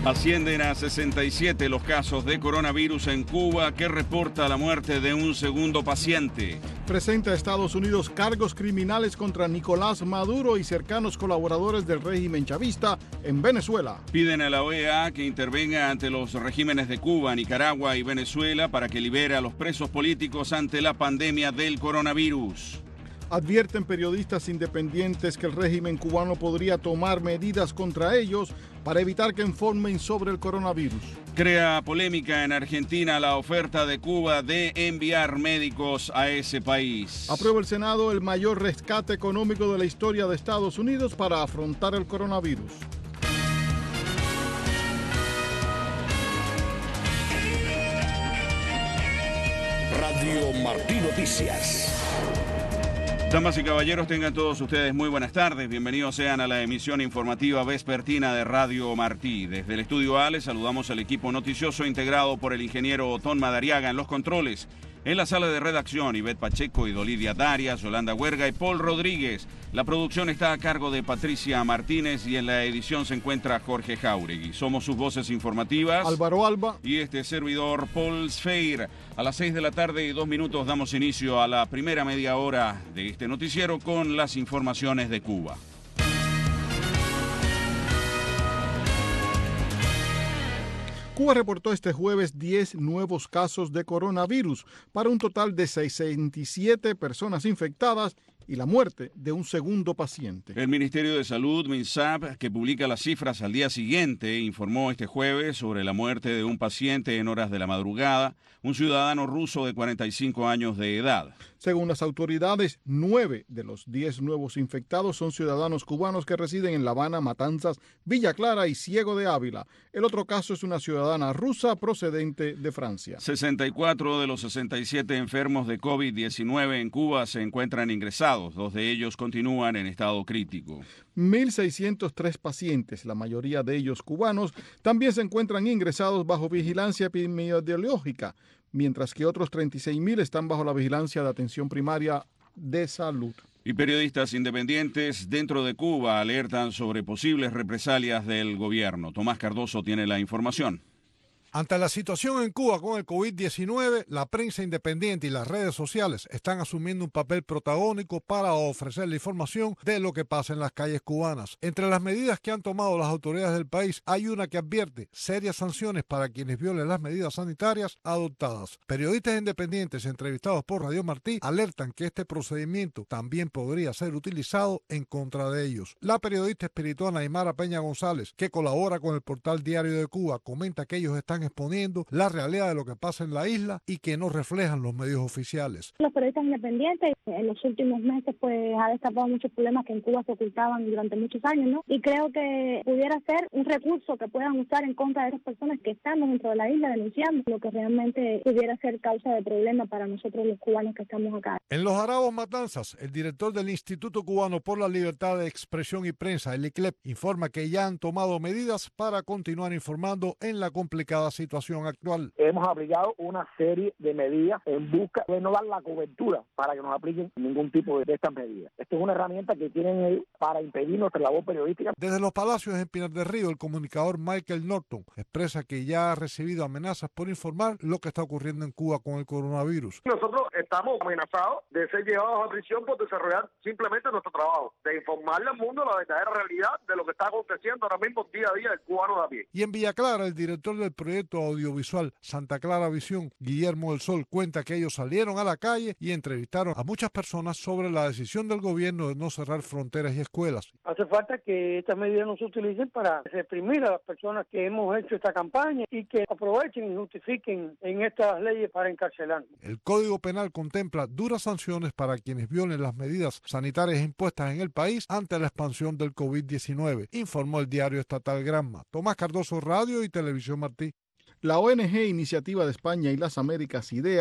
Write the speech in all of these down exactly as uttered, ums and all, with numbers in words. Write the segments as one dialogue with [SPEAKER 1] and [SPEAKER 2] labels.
[SPEAKER 1] Ascienden a sesenta y siete los casos de coronavirus en Cuba, que reporta la muerte de un segundo paciente.
[SPEAKER 2] Presenta a Estados Unidos cargos criminales contra Nicolás Maduro y cercanos colaboradores del régimen chavista en Venezuela.
[SPEAKER 1] Piden a la O E A que intervenga ante los regímenes de Cuba, Nicaragua y Venezuela para que libere a los presos políticos ante la pandemia del coronavirus.
[SPEAKER 2] Advierten periodistas independientes que el régimen cubano podría tomar medidas contra ellos para evitar que informen sobre el coronavirus.
[SPEAKER 1] Crea polémica en Argentina la oferta de Cuba de enviar médicos a ese país.
[SPEAKER 2] Aprueba el Senado el mayor rescate económico de la historia de Estados Unidos para afrontar el coronavirus.
[SPEAKER 3] Radio Martí Noticias.
[SPEAKER 1] Damas y caballeros, tengan todos ustedes muy buenas tardes. Bienvenidos sean a la emisión informativa vespertina de Radio Martí. Desde el Estudio A les saludamos al equipo noticioso integrado por el ingeniero Otón Madariaga en los controles. En la sala de redacción, Ivette Pacheco y Dolidia Darias, Yolanda Huerga y Paul Rodríguez. La producción está a cargo de Patricia Martínez y en la edición se encuentra Jorge Jauregui. Somos sus voces informativas,
[SPEAKER 2] Álvaro Alba
[SPEAKER 1] y este servidor, Paul Sfeir. A las seis de la tarde y dos minutos damos inicio a la primera media hora de este noticiero con las informaciones de Cuba.
[SPEAKER 2] Cuba reportó este jueves diez nuevos casos de coronavirus, para un total de sesenta y siete personas infectadas y la muerte de un segundo paciente.
[SPEAKER 1] El Ministerio de Salud, MINSAP, que publica las cifras al día siguiente, informó este jueves sobre la muerte de un paciente en horas de la madrugada, un ciudadano ruso de cuarenta y cinco años de edad.
[SPEAKER 2] Según las autoridades, nueve de los diez nuevos infectados son ciudadanos cubanos que residen en La Habana, Matanzas, Villa Clara y Ciego de Ávila. El otro caso es una ciudadana rusa procedente de Francia.
[SPEAKER 1] sesenta y cuatro de los sesenta y siete enfermos de COVID diecinueve en Cuba se encuentran ingresados. Dos de ellos continúan en estado crítico.
[SPEAKER 2] mil seiscientos tres pacientes, la mayoría de ellos cubanos, también se encuentran ingresados bajo vigilancia epidemiológica, mientras que otros treinta y seis mil están bajo la vigilancia de atención primaria de salud.
[SPEAKER 1] Y periodistas independientes dentro de Cuba alertan sobre posibles represalias del gobierno. Tomás Cardoso tiene la información.
[SPEAKER 4] Ante la situación en Cuba con el COVID diecinueve, la prensa independiente y las redes sociales están asumiendo un papel protagónico para ofrecer la información de lo que pasa en las calles cubanas. Entre las medidas que han tomado las autoridades del país, hay una que advierte serias sanciones para quienes violen las medidas sanitarias adoptadas. Periodistas independientes entrevistados por Radio Martí alertan que este procedimiento también podría ser utilizado en contra de ellos. La periodista espirituana Aymara Peña González, que colabora con el portal Diario de Cuba, comenta que ellos están exponiendo la realidad de lo que pasa en la isla y que no reflejan los medios oficiales.
[SPEAKER 5] Los periodistas independientes en los últimos meses pues ha destapado muchos problemas que en Cuba se ocultaban durante muchos años, ¿no? Y creo que pudiera ser un recurso que puedan usar en contra de esas personas que estamos dentro de la isla denunciando lo que realmente pudiera ser causa de problema para nosotros los cubanos que estamos acá.
[SPEAKER 4] En Los Aravos, Matanzas, el director del Instituto Cubano por la Libertad de Expresión y Prensa, el I C L E P, informa que ya han tomado medidas para continuar informando en la complicada situación actual.
[SPEAKER 6] Hemos aplicado una serie de medidas en busca de no dar la cobertura para que nos apliquen ningún tipo de estas medidas. Esta es una herramienta que tienen ellos para impedir nuestra labor periodística.
[SPEAKER 4] Desde los Palacios en Pinar del Río, el comunicador Michael Norton expresa que ya ha recibido amenazas por informar lo que está ocurriendo en Cuba con el coronavirus.
[SPEAKER 7] Nosotros estamos amenazados de ser llevados a prisión por desarrollar simplemente nuestro trabajo, de informarle al mundo la verdadera realidad de lo que está aconteciendo ahora mismo día a día del cubano de a pie.
[SPEAKER 4] Y en Villa Clara, el director del proyecto audiovisual Santa Clara Visión, Guillermo del Sol, cuenta que ellos salieron a la calle y entrevistaron a muchas personas sobre la decisión del gobierno de no cerrar fronteras y escuelas.
[SPEAKER 8] Hace falta que estas medidas no se utilicen para reprimir a las personas que hemos hecho esta campaña y que aprovechen y justifiquen en estas leyes para encarcelarnos.
[SPEAKER 4] El Código Penal contempla duras sanciones para quienes violen las medidas sanitarias impuestas en el país ante la expansión del COVID diecinueve, informó el diario estatal Granma. Tomás Cardoso, Radio y Televisión Martí.
[SPEAKER 2] La O N G Iniciativa de España y las Américas, IDEA,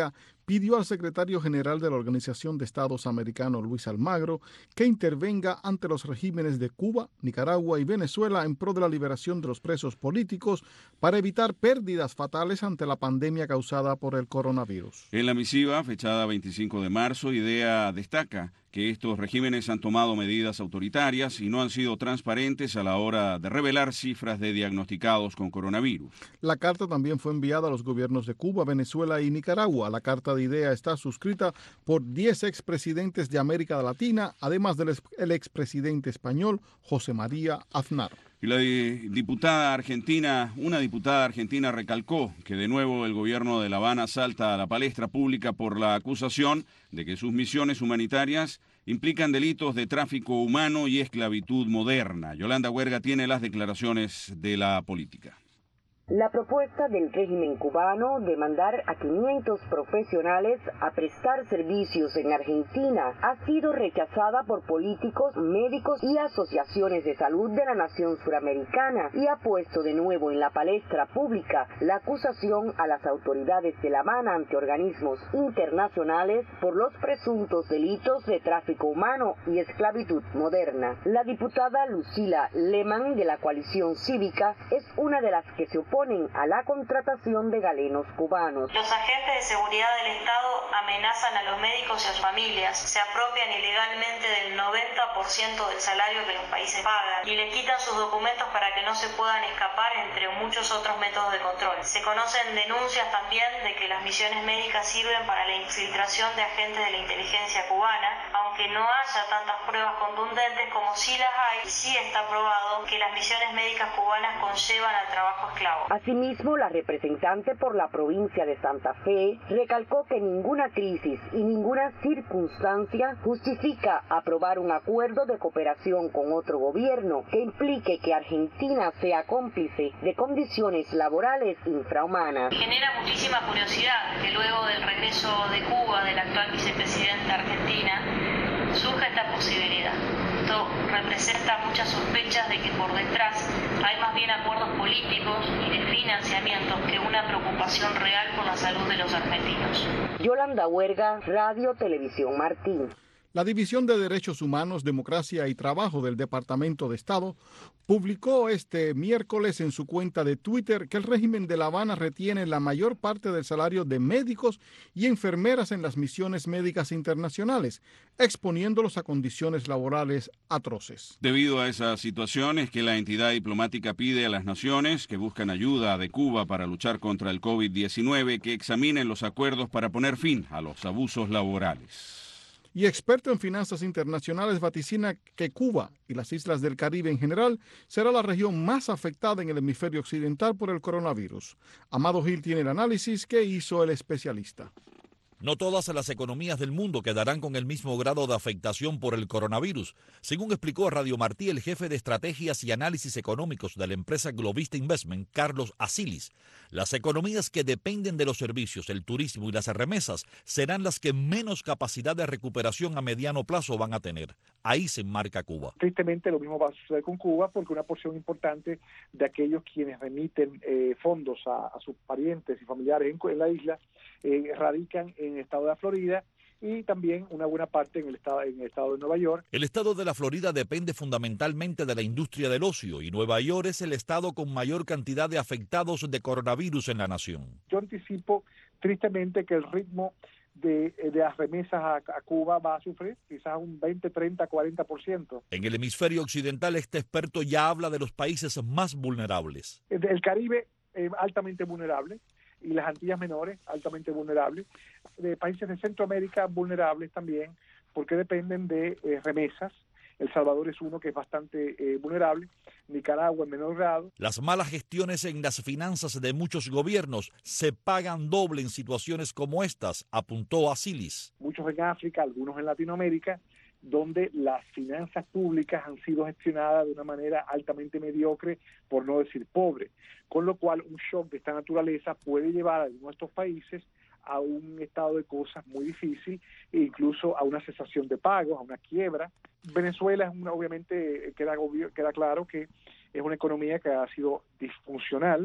[SPEAKER 2] pidió al secretario general de la Organización de Estados Americanos, Luis Almagro, que intervenga ante los regímenes de Cuba, Nicaragua y Venezuela en pro de la liberación de los presos políticos para evitar pérdidas fatales ante la pandemia causada por el coronavirus.
[SPEAKER 1] En la misiva, fechada veinticinco de marzo, IDEA destaca que estos regímenes han tomado medidas autoritarias y no han sido transparentes a la hora de revelar cifras de diagnosticados con coronavirus. La
[SPEAKER 2] carta también fue enviada a los gobiernos de Cuba, Venezuela y Nicaragua. La carta de IDEA está suscrita por diez expresidentes de América Latina, además del expresidente español José María Aznar.
[SPEAKER 1] Y la diputada argentina, una diputada argentina recalcó que de nuevo el gobierno de La Habana salta a la palestra pública por la acusación de que sus misiones humanitarias implican delitos de tráfico humano y esclavitud moderna. Yolanda Huerga tiene las declaraciones de la política.
[SPEAKER 9] La propuesta del régimen cubano de mandar a quinientos profesionales a prestar servicios en Argentina ha sido rechazada por políticos, médicos y asociaciones de salud de la nación suramericana y ha puesto de nuevo en la palestra pública la acusación a las autoridades de La Habana ante organismos internacionales por los presuntos delitos de tráfico humano y esclavitud moderna. La diputada Lucila Lehmann de la coalición cívica es una de las que se opone oponen a la contratación de galenos cubanos.
[SPEAKER 10] Los agentes de seguridad del Estado amenazan a los médicos y a sus familias, se apropian ilegalmente del noventa por ciento del salario que los países pagan y le quitan sus documentos para que no se puedan escapar, entre muchos otros métodos de control. Se conocen denuncias también de que las misiones médicas sirven para la infiltración de agentes de la inteligencia cubana, aunque no haya tantas pruebas contundentes como sí las hay, sí está probado que las misiones médicas cubanas conllevan al trabajo esclavo.
[SPEAKER 9] Asimismo, la representante por la provincia de Santa Fe recalcó que ninguna crisis y ninguna circunstancia justifica aprobar un acuerdo de cooperación con otro gobierno que implique que Argentina sea cómplice de condiciones laborales infrahumanas.
[SPEAKER 10] Genera muchísima curiosidad que luego del regreso de Cuba del actual vicepresidente de Argentina surja esta posibilidad. Esto representa muchas sospechas de que por detrás hay más bien acuerdos políticos y de financiamiento que una preocupación real por la salud de los argentinos.
[SPEAKER 9] Yolanda Huerga, Radio Televisión Martín.
[SPEAKER 2] La División de Derechos Humanos, Democracia y Trabajo del Departamento de Estado publicó este miércoles en su cuenta de Twitter que el régimen de La Habana retiene la mayor parte del salario de médicos y enfermeras en las misiones médicas internacionales, exponiéndolos a condiciones laborales atroces.
[SPEAKER 1] Debido a esas situaciones que la entidad diplomática pide a las naciones que buscan ayuda de Cuba para luchar contra el COVID diecinueve que examinen los acuerdos para poner fin a los abusos laborales.
[SPEAKER 2] Y experto en finanzas internacionales vaticina que Cuba y las islas del Caribe en general será la región más afectada en el hemisferio occidental por el coronavirus. Amado Gil tiene el análisis que hizo el especialista.
[SPEAKER 11] No todas las economías del mundo quedarán con el mismo grado de afectación por el coronavirus, según explicó a Radio Martí el jefe de estrategias y análisis económicos de la empresa Globista Investment, Carlos Asilis. Las economías que dependen de los servicios, el turismo y las remesas serán las que menos capacidad de recuperación a mediano plazo van a tener. Ahí se enmarca Cuba.
[SPEAKER 6] Tristemente lo mismo va a suceder con Cuba porque una porción importante de aquellos quienes remiten eh, fondos a, a sus parientes y familiares en, en la isla eh, radican en el estado de la Florida y también una buena parte en el estado en el estado de Nueva York.
[SPEAKER 11] El estado de la Florida depende fundamentalmente de la industria del ocio y Nueva York es el estado con mayor cantidad de afectados de coronavirus en la nación.
[SPEAKER 6] Yo anticipo tristemente que el ritmo de, de las remesas a, a Cuba va a sufrir quizás un veinte, treinta, cuarenta por ciento.
[SPEAKER 11] En el hemisferio occidental este experto ya habla de los países más vulnerables.
[SPEAKER 6] El, el Caribe eh, altamente vulnerable y las Antillas Menores altamente vulnerables, de países de Centroamérica vulnerables también, porque dependen de eh, remesas. El Salvador es uno que es bastante eh, vulnerable, Nicaragua en menor grado.
[SPEAKER 11] Las malas gestiones en las finanzas de muchos gobiernos se pagan doble en situaciones como estas, apuntó Asilis.
[SPEAKER 6] Muchos en África, algunos en Latinoamérica, donde las finanzas públicas han sido gestionadas de una manera altamente mediocre, por no decir pobre, con lo cual un shock de esta naturaleza puede llevar a algunos de estos países a un estado de cosas muy difícil e incluso a una cesación de pagos, a una quiebra. Venezuela es una, obviamente queda, queda claro que es una economía que ha sido disfuncional,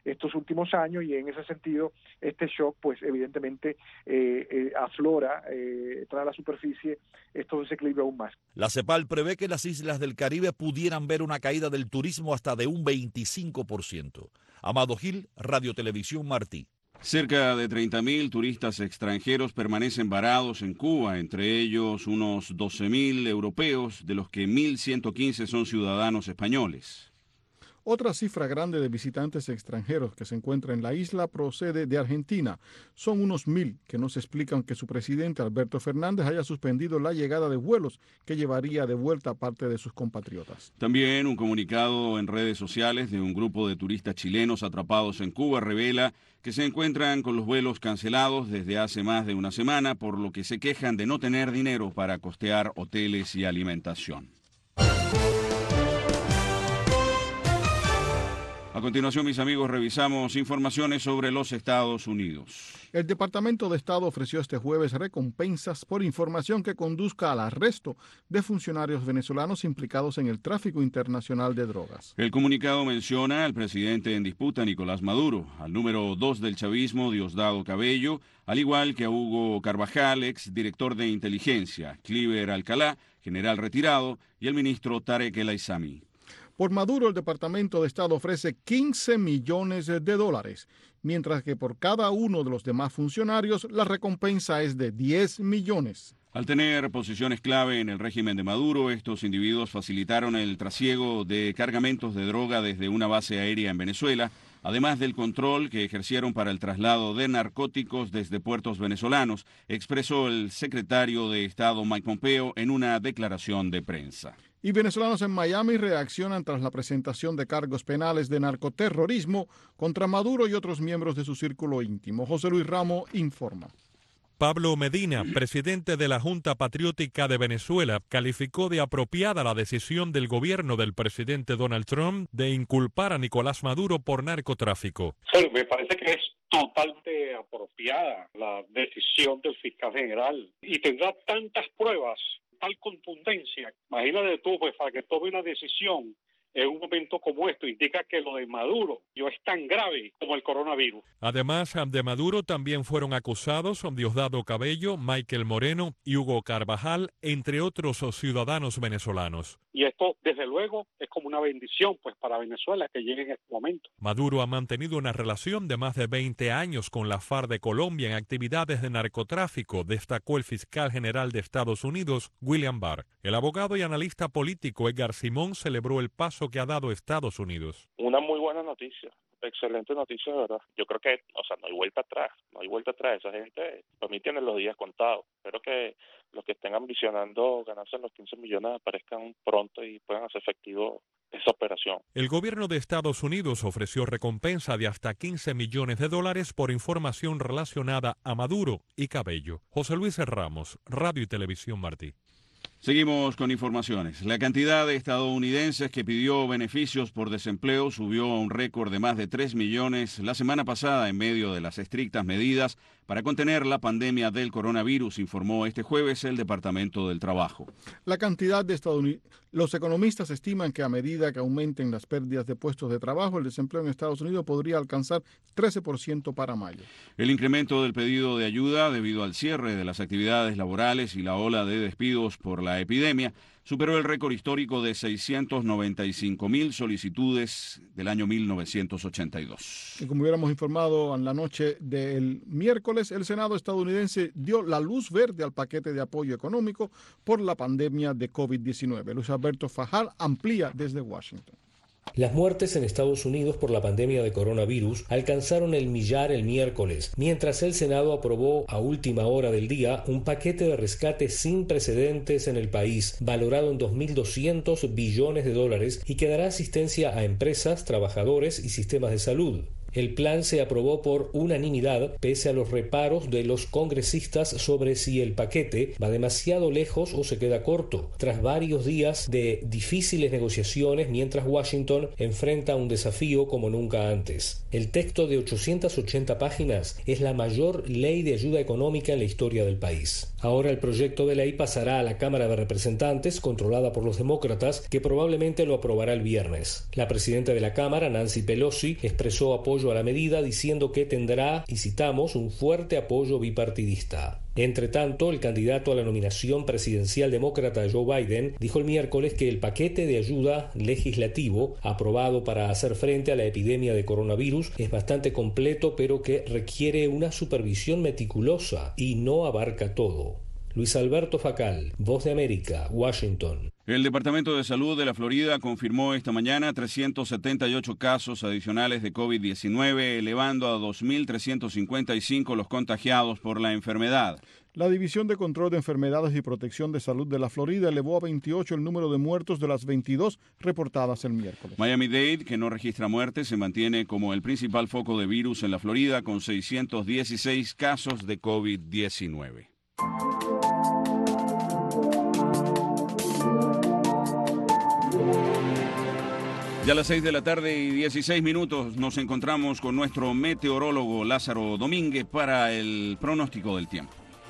[SPEAKER 6] estos últimos años, y en ese sentido este shock pues evidentemente eh, eh, aflora, eh, trae a la superficie estos desequilibrios aún más.
[SPEAKER 11] La CEPAL prevé que las islas del Caribe pudieran ver una caída del turismo hasta de un veinticinco por ciento. Amado Gil, Radio Televisión Martí.
[SPEAKER 1] Cerca de treinta mil turistas extranjeros permanecen varados en Cuba, entre ellos unos doce mil europeos, de los que mil ciento quince son ciudadanos españoles.
[SPEAKER 2] Otra cifra grande de visitantes extranjeros que se encuentra en la isla procede de Argentina. Son unos mil que nos explican que su presidente Alberto Fernández haya suspendido la llegada de vuelos que llevaría de vuelta a parte de sus compatriotas.
[SPEAKER 1] También un comunicado en redes sociales de un grupo de turistas chilenos atrapados en Cuba revela que se encuentran con los vuelos cancelados desde hace más de una semana, por lo que se quejan de no tener dinero para costear hoteles y alimentación. A continuación, mis amigos, revisamos informaciones sobre los Estados Unidos.
[SPEAKER 2] El Departamento de Estado ofreció este jueves recompensas por información que conduzca al arresto de funcionarios venezolanos implicados en el tráfico internacional de drogas.
[SPEAKER 1] El comunicado menciona al presidente en disputa, Nicolás Maduro, al número dos del chavismo, Diosdado Cabello, al igual que a Hugo Carvajal, ex director de inteligencia, Cliver Alcalá, general retirado, y el ministro Tarek El Aissami.
[SPEAKER 2] Por Maduro, el Departamento de Estado ofrece quince millones de dólares, mientras que por cada uno de los demás funcionarios la recompensa es de diez millones.
[SPEAKER 1] Al tener posiciones clave en el régimen de Maduro, estos individuos facilitaron el trasiego de cargamentos de droga desde una base aérea en Venezuela, además del control que ejercieron para el traslado de narcóticos desde puertos venezolanos, expresó el secretario de Estado Mike Pompeo en una declaración de prensa.
[SPEAKER 2] Y venezolanos en Miami reaccionan tras la presentación de cargos penales de narcoterrorismo contra Maduro y otros miembros de su círculo íntimo. José Luis Ramos informa.
[SPEAKER 12] Pablo Medina, presidente de la Junta Patriótica de Venezuela, calificó de apropiada la decisión del gobierno del presidente Donald Trump de inculpar a Nicolás Maduro por narcotráfico.
[SPEAKER 13] Sí, me parece que es totalmente apropiada la decisión del fiscal general y tendrá tantas pruebas, tal contundencia. Imagínate tú, pues, para que tome una decisión en un momento como esto, indica que lo de Maduro yo es tan grave como el coronavirus.
[SPEAKER 12] Además de Maduro también fueron acusados Diosdado Cabello, Michael Moreno y Hugo Carvajal, entre otros ciudadanos venezolanos.
[SPEAKER 13] Y esto, desde luego, es como una bendición pues para Venezuela que llegue en este momento.
[SPEAKER 12] Maduro ha mantenido una relación de más de veinte años con la FARC de Colombia en actividades de narcotráfico, destacó el fiscal general de Estados Unidos, William Barr. El abogado y analista político Edgar Simón celebró el paso que ha dado Estados Unidos.
[SPEAKER 14] Una muy buena noticia, excelente noticia, de verdad. Yo creo que, o sea, no hay vuelta atrás, no hay vuelta atrás. Esa gente, para mí, tiene los días contados. Espero que los que estén ambicionando ganarse los quince millones aparezcan pronto y puedan hacer efectivo esa operación.
[SPEAKER 12] El gobierno de Estados Unidos ofreció recompensa de hasta quince millones de dólares por información relacionada a Maduro y Cabello. José Luis Ramos, Radio y Televisión Martí.
[SPEAKER 1] Seguimos con informaciones. La cantidad de estadounidenses que pidió beneficios por desempleo subió a un récord de más de tres millones la semana pasada en medio de las estrictas medidas para contener la pandemia del coronavirus, informó este jueves el Departamento del Trabajo.
[SPEAKER 2] La cantidad de estadounidenses, los economistas estiman que a medida que aumenten las pérdidas de puestos de trabajo, el desempleo en Estados Unidos podría alcanzar trece por ciento para mayo.
[SPEAKER 1] El incremento del pedido de ayuda debido al cierre de las actividades laborales y la ola de despidos por la epidemia superó el récord histórico de seiscientos noventa y cinco mil solicitudes del año mil novecientos ochenta y dos.
[SPEAKER 2] Y como hubiéramos informado en la noche del miércoles, el Senado estadounidense dio la luz verde al paquete de apoyo económico por la pandemia de COVID diecinueve. Luis Alberto Fajar amplía desde Washington.
[SPEAKER 15] Las muertes en Estados Unidos por la pandemia de coronavirus alcanzaron el millar el miércoles, mientras el Senado aprobó a última hora del día un paquete de rescate sin precedentes en el país, valorado en dos mil doscientos billones de dólares y que dará asistencia a empresas, trabajadores y sistemas de salud. El plan se aprobó por unanimidad, pese a los reparos de los congresistas sobre si el paquete va demasiado lejos o se queda corto, tras varios días de difíciles negociaciones mientras Washington enfrenta un desafío como nunca antes. El texto de ochocientas ochenta páginas es la mayor ley de ayuda económica en la historia del país. Ahora el proyecto de ley pasará a la Cámara de Representantes, controlada por los demócratas, que probablemente lo aprobará el viernes. La presidenta de la Cámara, Nancy Pelosi, expresó apoyo apoyo a la medida, diciendo que tendrá, y citamos, un fuerte apoyo bipartidista. Entre tanto, el candidato a la nominación presidencial demócrata Joe Biden dijo el miércoles que el paquete de ayuda legislativo aprobado para hacer frente a la epidemia de coronavirus es bastante completo, pero que requiere una supervisión meticulosa y no abarca todo. Luis Alberto Facal, Voz de América, Washington.
[SPEAKER 1] El Departamento de Salud de la Florida confirmó esta mañana trescientos setenta y ocho casos adicionales de COVID diecinueve, elevando a dos mil trescientos cincuenta y cinco los contagiados por la enfermedad.
[SPEAKER 2] La División de Control de Enfermedades y Protección de Salud de la Florida elevó a veintiocho el número de muertos de las veintidós reportadas el miércoles.
[SPEAKER 1] Miami-Dade, que no registra muertes, se mantiene como el principal foco de virus en la Florida con seiscientos dieciséis casos de COVID diecinueve. Ya a las seis de la tarde y dieciséis minutos nos encontramos con nuestro meteorólogo Lázaro Domínguez para el pronóstico del tiempo.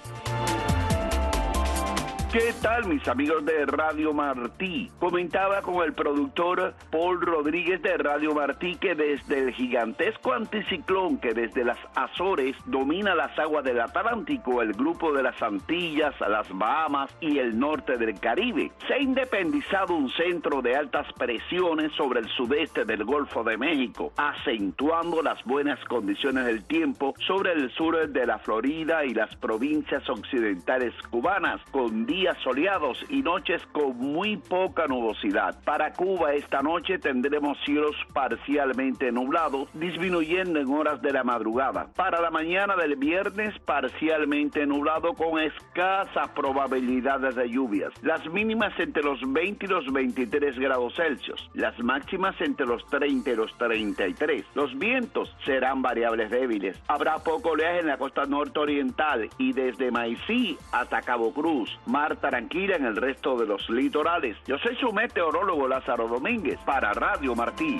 [SPEAKER 16] ¿Qué tal, mis amigos de Radio Martí? Comentaba con el productor Paul Rodríguez de Radio Martí que desde el gigantesco anticiclón que desde las Azores domina las aguas del Atlántico, el grupo de las Antillas, las Bahamas y el norte del Caribe, se ha independizado un centro de altas presiones sobre el sudeste del Golfo de México, acentuando las buenas condiciones del tiempo sobre el sur de la Florida y las provincias occidentales cubanas, con días soleados y noches con muy poca nubosidad. Para Cuba esta noche tendremos cielos parcialmente nublados, disminuyendo en horas de la madrugada. Para la mañana del viernes, parcialmente nublado con escasas probabilidades de lluvias. Las mínimas entre los veinte y los veintitrés grados Celsius. Las máximas entre los treinta y los treinta y tres. Los vientos serán variables débiles. Habrá poco oleaje en la costa norte-oriental y desde Maicí hasta Cabo Cruz. Mar tranquila en el resto de los litorales. Yo soy su meteorólogo Lázaro Domínguez para Radio Martí.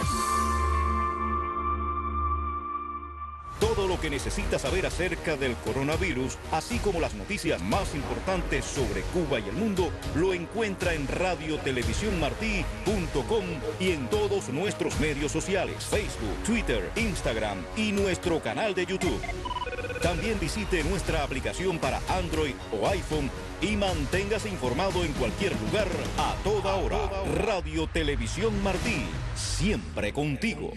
[SPEAKER 17] Todo lo que necesita saber acerca del coronavirus, así como las noticias más importantes sobre Cuba y el mundo, lo encuentra en radio televisión martí punto com y en todos nuestros medios sociales, Facebook, Twitter, Instagram y nuestro canal de YouTube. También visite nuestra aplicación para Android o iPhone y manténgase informado en cualquier lugar, a toda hora. Radio Televisión Martí, siempre contigo.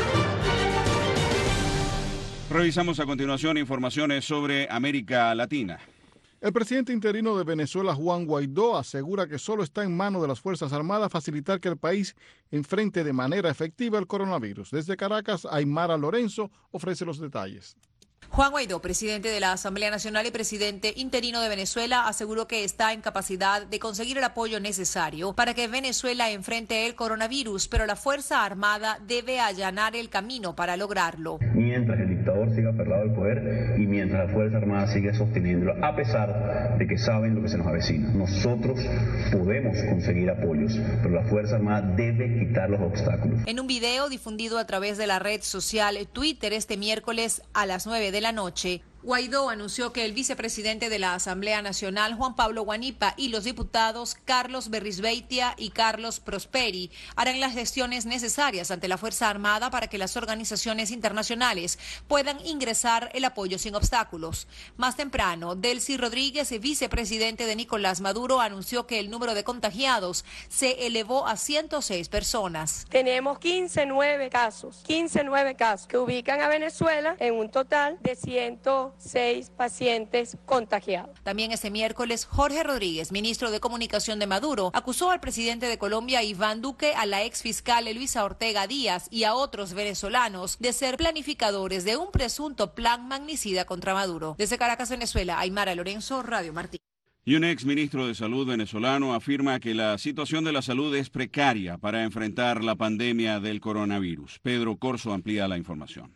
[SPEAKER 1] Revisamos a continuación informaciones sobre América Latina.
[SPEAKER 2] El presidente interino de Venezuela, Juan Guaidó, asegura que solo está en manos de las Fuerzas Armadas facilitar que el país enfrente de manera efectiva el coronavirus. Desde Caracas, Aymara Lorenzo ofrece los detalles.
[SPEAKER 18] Juan Guaidó, presidente de la Asamblea Nacional y presidente interino de Venezuela, aseguró que está en capacidad de conseguir el apoyo necesario para que Venezuela enfrente el coronavirus, pero la Fuerza Armada debe allanar el camino para lograrlo.
[SPEAKER 19] Mientras el dictador siga aferrado al poder y mientras la Fuerza Armada sigue sosteniéndolo, a pesar de que saben lo que se nos avecina. Nosotros podemos conseguir apoyos, pero la Fuerza Armada debe quitar los obstáculos.
[SPEAKER 18] En un video difundido a través de la red social Twitter este miércoles a las nueve de la noche, Guaidó anunció que el vicepresidente de la Asamblea Nacional, Juan Pablo Guanipa, y los diputados Carlos Berrizbeitia y Carlos Prosperi harán las gestiones necesarias ante la Fuerza Armada para que las organizaciones internacionales puedan ingresar el apoyo sin obstáculos. Más temprano, Delcy Rodríguez, vicepresidente de Nicolás Maduro, anunció que el número de contagiados se elevó a ciento seis personas.
[SPEAKER 20] Tenemos quince nueve casos, quince nueve casos que ubican a Venezuela en un total de ciento seis pacientes contagiados.
[SPEAKER 18] También este miércoles, Jorge Rodríguez, ministro de Comunicación de Maduro, acusó al presidente de Colombia, Iván Duque, a la exfiscal Luisa Ortega Díaz y a otros venezolanos de ser planificadores de un presunto plan magnicida contra Maduro. Desde Caracas, Venezuela, Aymara Lorenzo, Radio Martí.
[SPEAKER 1] Y un ex ministro de Salud venezolano afirma que la situación de la salud es precaria para enfrentar la pandemia del coronavirus. Pedro Corso amplía la información.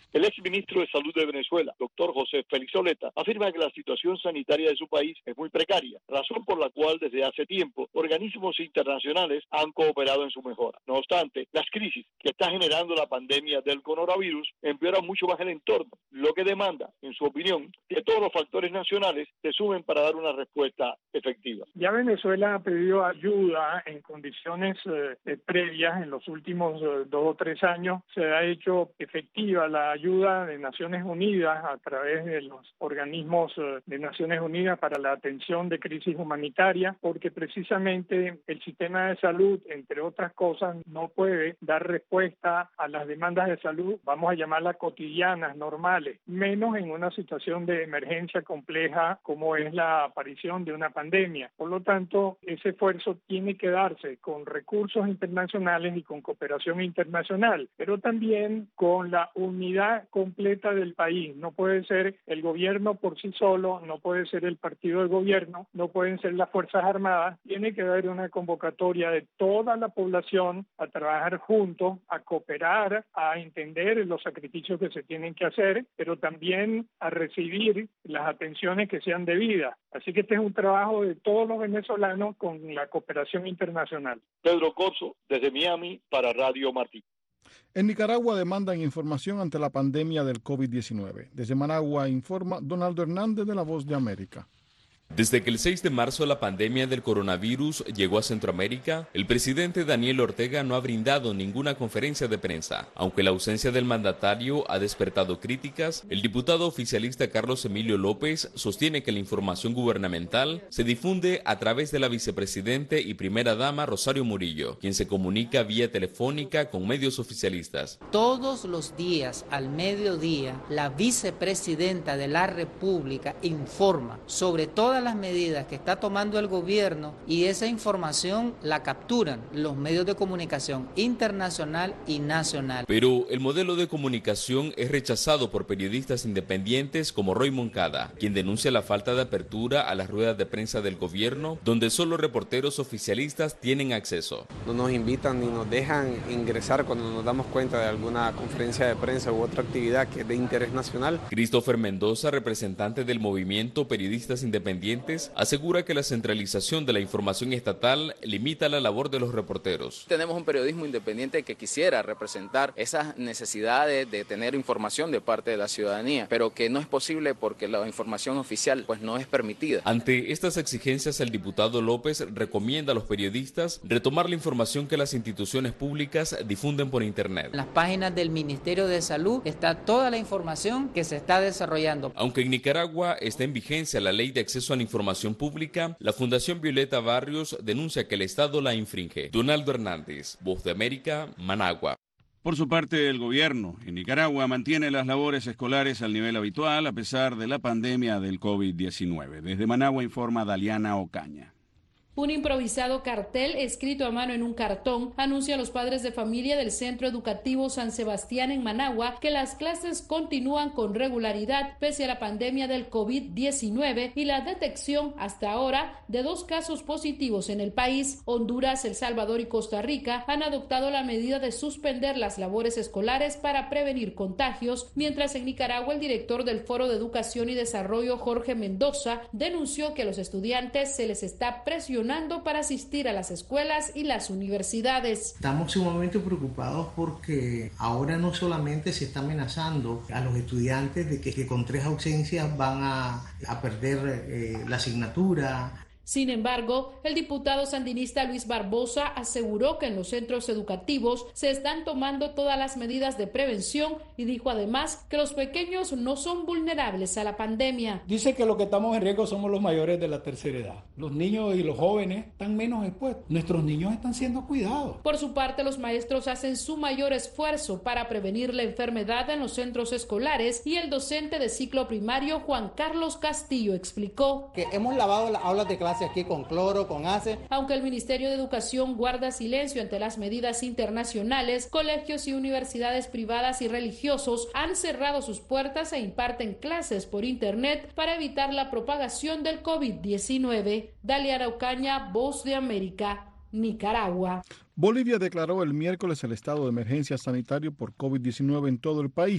[SPEAKER 21] El exministro de Salud de Venezuela, doctor José Félix Oleta, afirma que la situación sanitaria de su país es muy precaria, razón por la cual desde hace tiempo organismos internacionales han cooperado en su mejora. No obstante, las crisis que está generando la pandemia del coronavirus empeoran mucho más el entorno, lo que demanda, en su opinión, que todos los factores nacionales se sumen para dar una respuesta efectiva.
[SPEAKER 22] Ya Venezuela ha pedido ayuda en condiciones eh, previas. En los últimos eh, dos o tres años se ha hecho efectiva la ayuda de Naciones Unidas a través de los organismos eh, de Naciones Unidas para la atención de crisis humanitaria, porque precisamente el sistema de salud, entre otras cosas, no puede dar respuesta a las demandas de salud, vamos a llamarlas cotidianas, normales, menos en una situación de emergencia compleja como es la aparición de una pandemia. Por lo tanto, ese esfuerzo tiene que darse con recursos internacionales y con cooperación internacional, pero también con la unidad completa del país. No puede ser el gobierno por sí solo, no puede ser el partido de gobierno, no pueden ser las Fuerzas Armadas. Tiene que haber una convocatoria de toda la población a trabajar juntos, a cooperar, a entender los sacrificios que se tienen que hacer, pero también a recibir las atenciones que sean debidas. Así que este es un trabajo de todos los venezolanos con la cooperación internacional.
[SPEAKER 21] Pedro Corso, desde Miami, para Radio Martí.
[SPEAKER 2] En Nicaragua demandan información ante la pandemia del COVID diecinueve. Desde Managua informa Donaldo Hernández de La Voz de América.
[SPEAKER 23] Desde que el seis de marzo la pandemia del coronavirus llegó a Centroamérica, el presidente Daniel Ortega no ha brindado ninguna conferencia de prensa. Aunque la ausencia del mandatario ha despertado críticas, el diputado oficialista Carlos Emilio López sostiene que la información gubernamental se difunde a través de la vicepresidente y primera dama Rosario Murillo, quien se comunica vía telefónica con medios oficialistas.
[SPEAKER 24] Todos los días al mediodía, la vicepresidenta de la República informa sobre todas las medidas que está tomando el gobierno y esa información la capturan los medios de comunicación internacional y nacional.
[SPEAKER 23] Pero el modelo de comunicación es rechazado por periodistas independientes como Roy Moncada, quien denuncia la falta de apertura a las ruedas de prensa del gobierno, donde solo reporteros oficialistas tienen acceso.
[SPEAKER 25] No nos invitan ni nos dejan ingresar cuando nos damos cuenta de alguna conferencia de prensa u otra actividad que es de interés nacional.
[SPEAKER 23] Christopher Mendoza, representante del movimiento Periodistas Independientes, asegura que la centralización de la información estatal limita la labor de los reporteros.
[SPEAKER 26] Tenemos un periodismo independiente que quisiera representar esas necesidades de tener información de parte de la ciudadanía, pero que no es posible porque la información oficial pues no es permitida.
[SPEAKER 23] Ante estas exigencias, el diputado López recomienda a los periodistas retomar la información que las instituciones públicas difunden por internet.
[SPEAKER 24] En las páginas del Ministerio de Salud está toda la información que se está desarrollando.
[SPEAKER 23] Aunque en Nicaragua está en vigencia la ley de acceso a la información pública, la Fundación Violeta Barrios denuncia que el Estado la infringe. Donaldo Hernández, Voz de América, Managua.
[SPEAKER 1] Por su parte, el gobierno en Nicaragua mantiene las labores escolares al nivel habitual a pesar de la pandemia del COVID diecinueve. Desde Managua informa Daliana Ocaña.
[SPEAKER 27] Un improvisado cartel escrito a mano en un cartón anuncia a los padres de familia del Centro Educativo San Sebastián en Managua que las clases continúan con regularidad pese a la pandemia del COVID diecinueve y la detección hasta ahora de dos casos positivos en el país. Honduras, El Salvador y Costa Rica han adoptado la medida de suspender las labores escolares para prevenir contagios, mientras en Nicaragua el director del Foro de Educación y Desarrollo, Jorge Mendoza, denunció que a los estudiantes se les está presionando para asistir a las escuelas y las universidades.
[SPEAKER 28] Estamos sumamente preocupados porque ahora no solamente se está amenazando a los estudiantes de que, que con tres ausencias van a, a perder eh, la asignatura.
[SPEAKER 27] Sin embargo, el diputado sandinista Luis Barbosa aseguró que en los centros educativos se están tomando todas las medidas de prevención y dijo además que los pequeños no son vulnerables a la pandemia.
[SPEAKER 29] Dice que los que estamos en riesgo somos los mayores de la tercera edad. Los niños y los jóvenes están menos expuestos. Nuestros niños están siendo cuidados.
[SPEAKER 27] Por su parte, los maestros hacen su mayor esfuerzo para prevenir la enfermedad en los centros escolares y el docente de ciclo primario Juan Carlos Castillo explicó
[SPEAKER 30] que hemos lavado las aulas de clase aquí con cloro, con ace.
[SPEAKER 27] Aunque el Ministerio de Educación guarda silencio ante las medidas internacionales, colegios y universidades privadas y religiosos han cerrado sus puertas e imparten clases por internet para evitar la propagación del COVID diecinueve. Dalia Araucaña, Voz de América, Nicaragua.
[SPEAKER 2] Bolivia declaró el miércoles el estado de emergencia sanitario por COVID diecinueve en todo el país.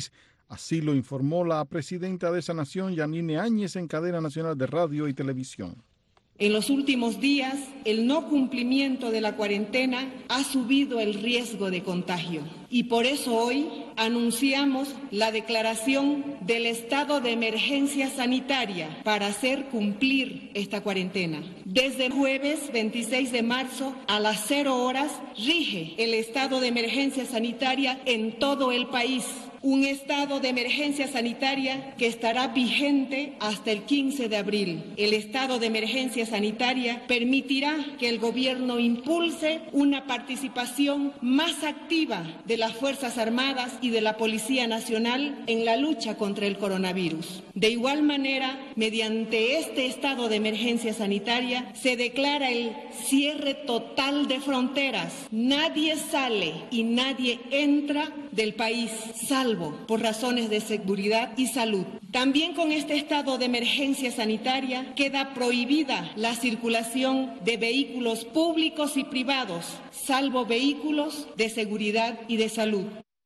[SPEAKER 2] Así lo informó la presidenta de esa nación, Yanine Áñez, en cadena nacional de radio y televisión.
[SPEAKER 3] En los últimos días, el no cumplimiento de la cuarentena ha subido el riesgo de contagio y por eso hoy anunciamos la declaración del estado de emergencia sanitaria para hacer cumplir esta cuarentena. Desde el jueves veintiséis de marzo a las cero horas rige el estado de emergencia sanitaria en todo el país. Un estado de emergencia sanitaria que estará vigente hasta el quince de abril. El estado de emergencia sanitaria permitirá que el gobierno impulse una participación más activa de las Fuerzas Armadas y de la Policía Nacional en la lucha contra el coronavirus. De igual manera, mediante este estado de emergencia sanitaria, se declara el cierre total de fronteras. Nadie sale y nadie entra del país, salvo por razones de seguridad y salud. También con este estado de emergencia sanitaria queda prohibida la circulación de vehículos públicos y privados, salvo vehículos de seguridad y de salud.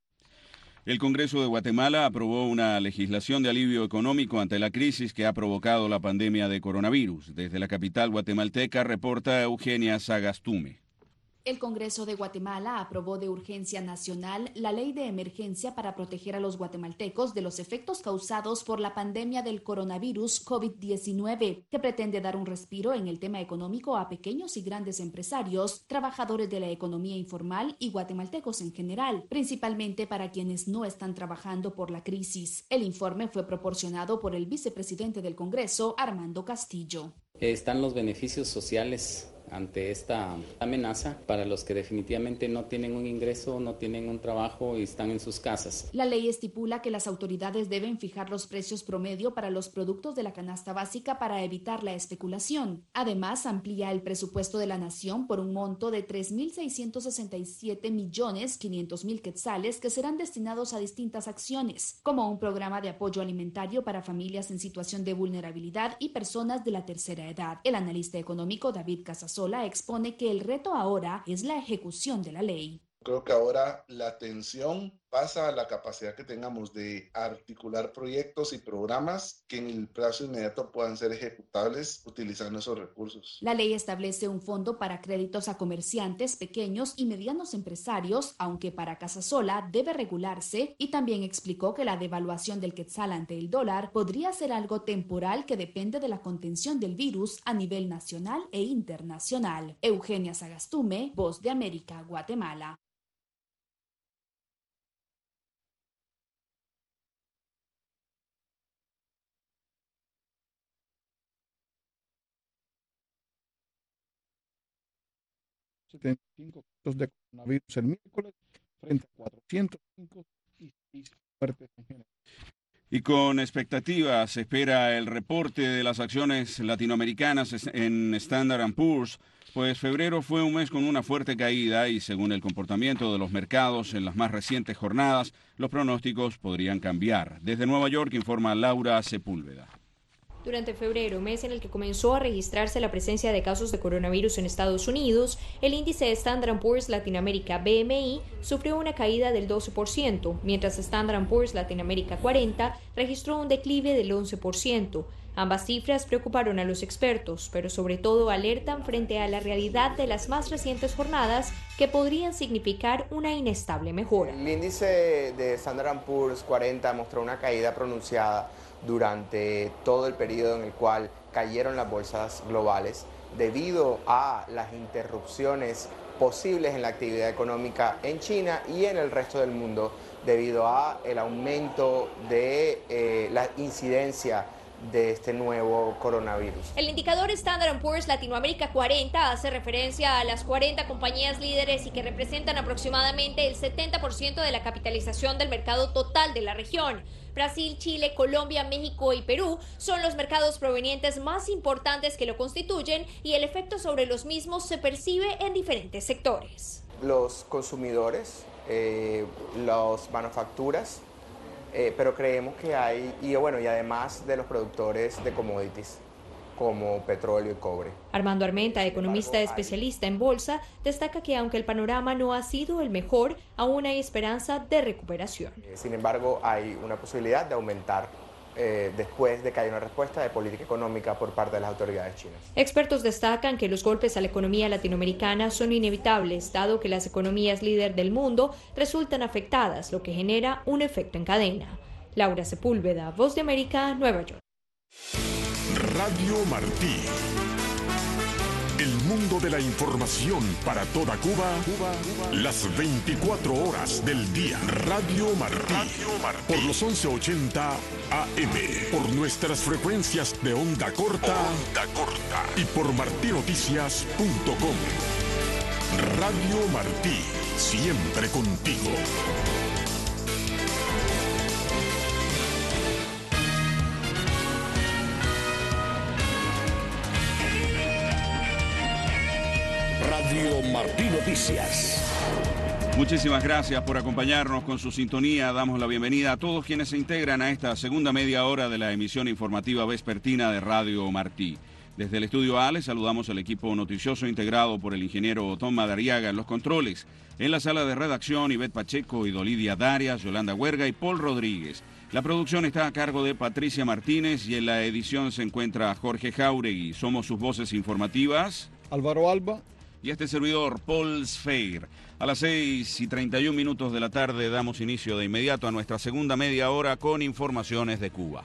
[SPEAKER 1] El Congreso de Guatemala aprobó una legislación de alivio económico ante la crisis que ha provocado la pandemia de coronavirus. Desde la capital guatemalteca reporta Eugenia Sagastume.
[SPEAKER 4] El Congreso de Guatemala aprobó de urgencia nacional la ley de emergencia para proteger a los guatemaltecos de los efectos causados por la pandemia del coronavirus COVID diecinueve, que pretende dar un respiro en el tema económico a pequeños y grandes empresarios, trabajadores de la economía informal y guatemaltecos en general, principalmente para quienes no están trabajando por la crisis. El informe fue proporcionado por el vicepresidente del Congreso, Armando Castillo.
[SPEAKER 5] Están los beneficios sociales ante esta amenaza para los que definitivamente no tienen un ingreso, no tienen un trabajo y están en sus casas.
[SPEAKER 4] La ley estipula que las autoridades deben fijar los precios promedio para los productos de la canasta básica para evitar la especulación. Además, amplía el presupuesto de la nación por un monto de tres mil seiscientos sesenta y siete millones quinientos mil quetzales que serán destinados a distintas acciones, como un programa de apoyo alimentario para familias en situación de vulnerabilidad y personas de la tercera edad. El analista económico David Casasola expone que el reto ahora es la ejecución de la ley.
[SPEAKER 6] Creo que ahora la atención pasa a la capacidad que tengamos de articular proyectos y programas que en el plazo inmediato puedan ser ejecutables utilizando esos recursos.
[SPEAKER 4] La ley establece un fondo para créditos a comerciantes, pequeños y medianos empresarios, aunque para Casasola debe regularse, y también explicó que la devaluación del quetzal ante el dólar podría ser algo temporal que depende de la contención del virus a nivel nacional e internacional. Eugenia Sagastume, Voz de América, Guatemala.
[SPEAKER 2] setenta y cinco casos de coronavirus el miércoles frente a cuatrocientos cinco y seis muertes en general.
[SPEAKER 1] Y con expectativa se espera el reporte de las acciones latinoamericanas en Standard and Poor's, pues febrero fue un mes con una fuerte caída y según el comportamiento de los mercados en las más recientes jornadas, los pronósticos podrían cambiar. Desde Nueva York informa Laura Sepúlveda.
[SPEAKER 7] Durante febrero, mes en el que comenzó a registrarse la presencia de casos de coronavirus en Estados Unidos, el índice Standard and Poor's Latinoamérica B M I sufrió una caída del doce por ciento, mientras Standard and Poor's Latinoamérica cuarenta registró un declive del once por ciento. Ambas cifras preocuparon a los expertos, pero sobre todo alertan frente a la realidad de las más recientes jornadas que podrían significar una inestable mejora.
[SPEAKER 8] El índice de Standard and Poor's cuarenta mostró una caída pronunciada durante todo el periodo en el cual cayeron las bolsas globales debido a las interrupciones posibles en la actividad económica en China y en el resto del mundo debido a el aumento de eh, la incidencia de este nuevo coronavirus.
[SPEAKER 7] El indicador Standard and Poor's Latinoamérica cuarenta hace referencia a las cuarenta compañías líderes y que representan aproximadamente el setenta por ciento de la capitalización del mercado total de la región. Brasil, Chile, Colombia, México y Perú son los mercados provenientes más importantes que lo constituyen y el efecto sobre los mismos se percibe en diferentes sectores.
[SPEAKER 8] Los consumidores, eh, las manufacturas, Eh, pero creemos que hay, y bueno, y además de los productores de commodities. como petróleo y cobre.
[SPEAKER 7] Armando Armenta, economista especialista en bolsa, destaca que aunque el panorama no ha sido el mejor, aún hay esperanza de recuperación.
[SPEAKER 8] Sin embargo, hay una posibilidad de aumentar eh, después de que haya una respuesta de política económica por parte de las autoridades chinas.
[SPEAKER 7] Expertos destacan que los golpes a la economía latinoamericana son inevitables, dado que las economías líder del mundo resultan afectadas, lo que genera un efecto en cadena. Laura Sepúlveda, Voz de América, Nueva York.
[SPEAKER 9] Radio Martí. El mundo de la información para toda Cuba, Cuba, Cuba. Las veinticuatro horas del día. Radio Martí. Radio Martí. Por los once ochenta A M. Por nuestras frecuencias de onda corta. Onda corta. Y por martinoticias punto com. Radio Martí. Siempre contigo. Radio Martí Noticias.
[SPEAKER 1] Muchísimas gracias por acompañarnos con su sintonía. Damos la bienvenida a todos quienes se integran a esta segunda media hora de la emisión informativa vespertina de Radio Martí. Desde el estudio A les saludamos al equipo noticioso integrado por el ingeniero Tom Madariaga en los controles. En la sala de redacción, Ivette Pacheco y Dolidia Darias, Yolanda Huerga y Paul Rodríguez. La producción está a cargo de Patricia Martínez y en la edición se encuentra Jorge Jauregui. Somos sus voces informativas.
[SPEAKER 2] Álvaro Alba.
[SPEAKER 1] Y este servidor, Paul Sfeir. A las seis y treinta y un minutos de la tarde damos inicio de inmediato a nuestra segunda media hora con informaciones de Cuba.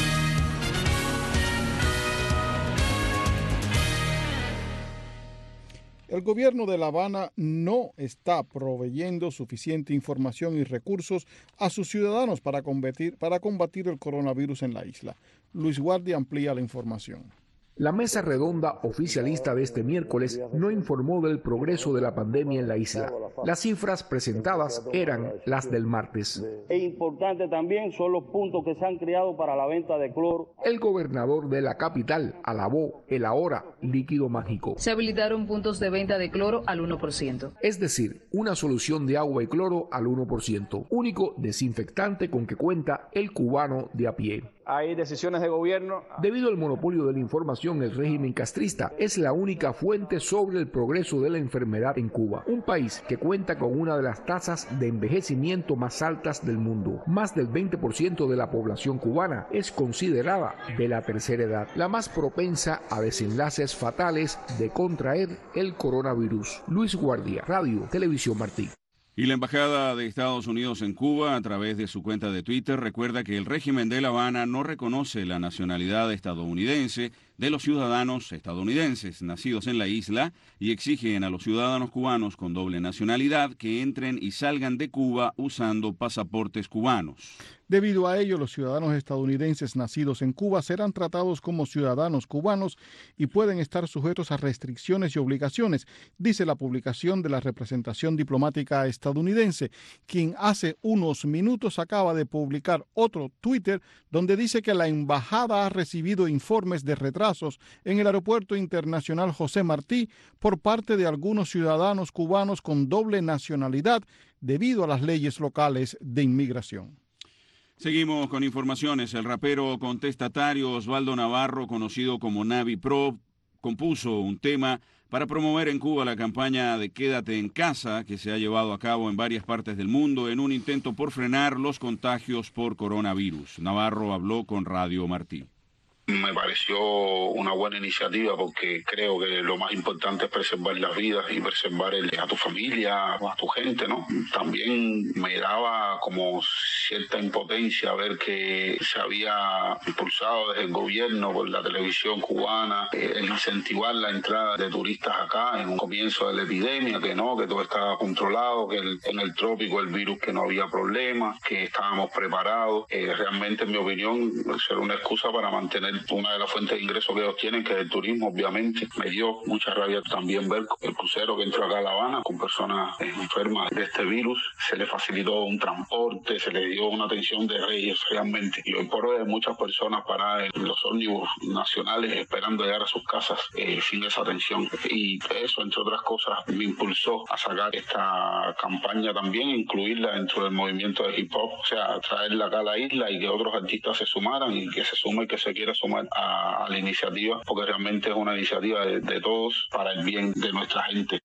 [SPEAKER 2] El gobierno de La Habana no está proveyendo suficiente información y recursos a sus ciudadanos para combatir, para combatir el coronavirus en la isla. Luis Guardia amplía la información.
[SPEAKER 10] La mesa redonda oficialista de este miércoles no informó del progreso de la pandemia en la isla. Las cifras presentadas eran las del martes.
[SPEAKER 11] E importante también son los puntos que se han creado para la venta de cloro.
[SPEAKER 10] El gobernador de la capital alabó el ahora líquido mágico.
[SPEAKER 12] Se habilitaron puntos de venta de cloro al uno por ciento.
[SPEAKER 10] Es decir, una solución de agua y cloro al uno por ciento, único desinfectante con que cuenta el cubano de a pie.
[SPEAKER 11] Hay decisiones de gobierno.
[SPEAKER 10] Debido al monopolio de la información, el régimen castrista es la única fuente sobre el progreso de la enfermedad en Cuba, un país que cuenta con una de las tasas de envejecimiento más altas del mundo. Más del veinte por ciento de la población cubana es considerada de la tercera edad, la más propensa a desenlaces fatales de contraer el coronavirus. Luis Guardia, Radio Televisión Martí.
[SPEAKER 1] Y la Embajada de Estados Unidos en Cuba, a través de su cuenta de Twitter, recuerda que el régimen de La Habana no reconoce la nacionalidad estadounidense de los ciudadanos estadounidenses nacidos en la isla y exigen a los ciudadanos cubanos con doble nacionalidad que entren y salgan de Cuba usando pasaportes cubanos.
[SPEAKER 2] Debido a ello, los ciudadanos estadounidenses nacidos en Cuba serán tratados como ciudadanos cubanos y pueden estar sujetos a restricciones y obligaciones, dice la publicación de la representación diplomática estadounidense, quien hace unos minutos acaba de publicar otro Twitter donde dice que la embajada ha recibido informes de retrasos en el aeropuerto internacional José Martí por parte de algunos ciudadanos cubanos con doble nacionalidad debido a las leyes locales de inmigración.
[SPEAKER 1] Seguimos con informaciones. El rapero contestatario Osvaldo Navarro, conocido como Navi Pro, compuso un tema para promover en Cuba la campaña de Quédate en casa que se ha llevado a cabo en varias partes del mundo en un intento por frenar los contagios por coronavirus. Navarro habló con Radio Martí.
[SPEAKER 13] Me pareció una buena iniciativa porque creo que lo más importante es preservar las vidas y preservar el, a tu familia, a tu gente, ¿no? También me daba como cierta impotencia ver que se había impulsado desde el gobierno por la televisión cubana eh, el incentivar la entrada de turistas acá en un comienzo de la epidemia, que no, que todo estaba controlado, que el, en el trópico el virus que no había problema, que estábamos preparados. Eh, realmente, en mi opinión, era una excusa para mantener una de las fuentes de ingresos que ellos tienen, que es el turismo, obviamente. Me dio mucha rabia también ver el crucero que entró acá a La Habana con personas enfermas de este virus. Se les facilitó un transporte, se les dio una atención de reyes realmente. Y hoy por hoy hay muchas personas paradas en los ómnibus nacionales esperando llegar a sus casas eh, sin esa atención. Y eso, entre otras cosas, me impulsó a sacar esta campaña también, incluirla dentro del movimiento de hip hop, o sea, traerla acá a la isla y que otros artistas se sumaran y que se sume y que se quiera sumar a, a la iniciativa, porque realmente es una iniciativa de, de todos para el bien de nuestra gente.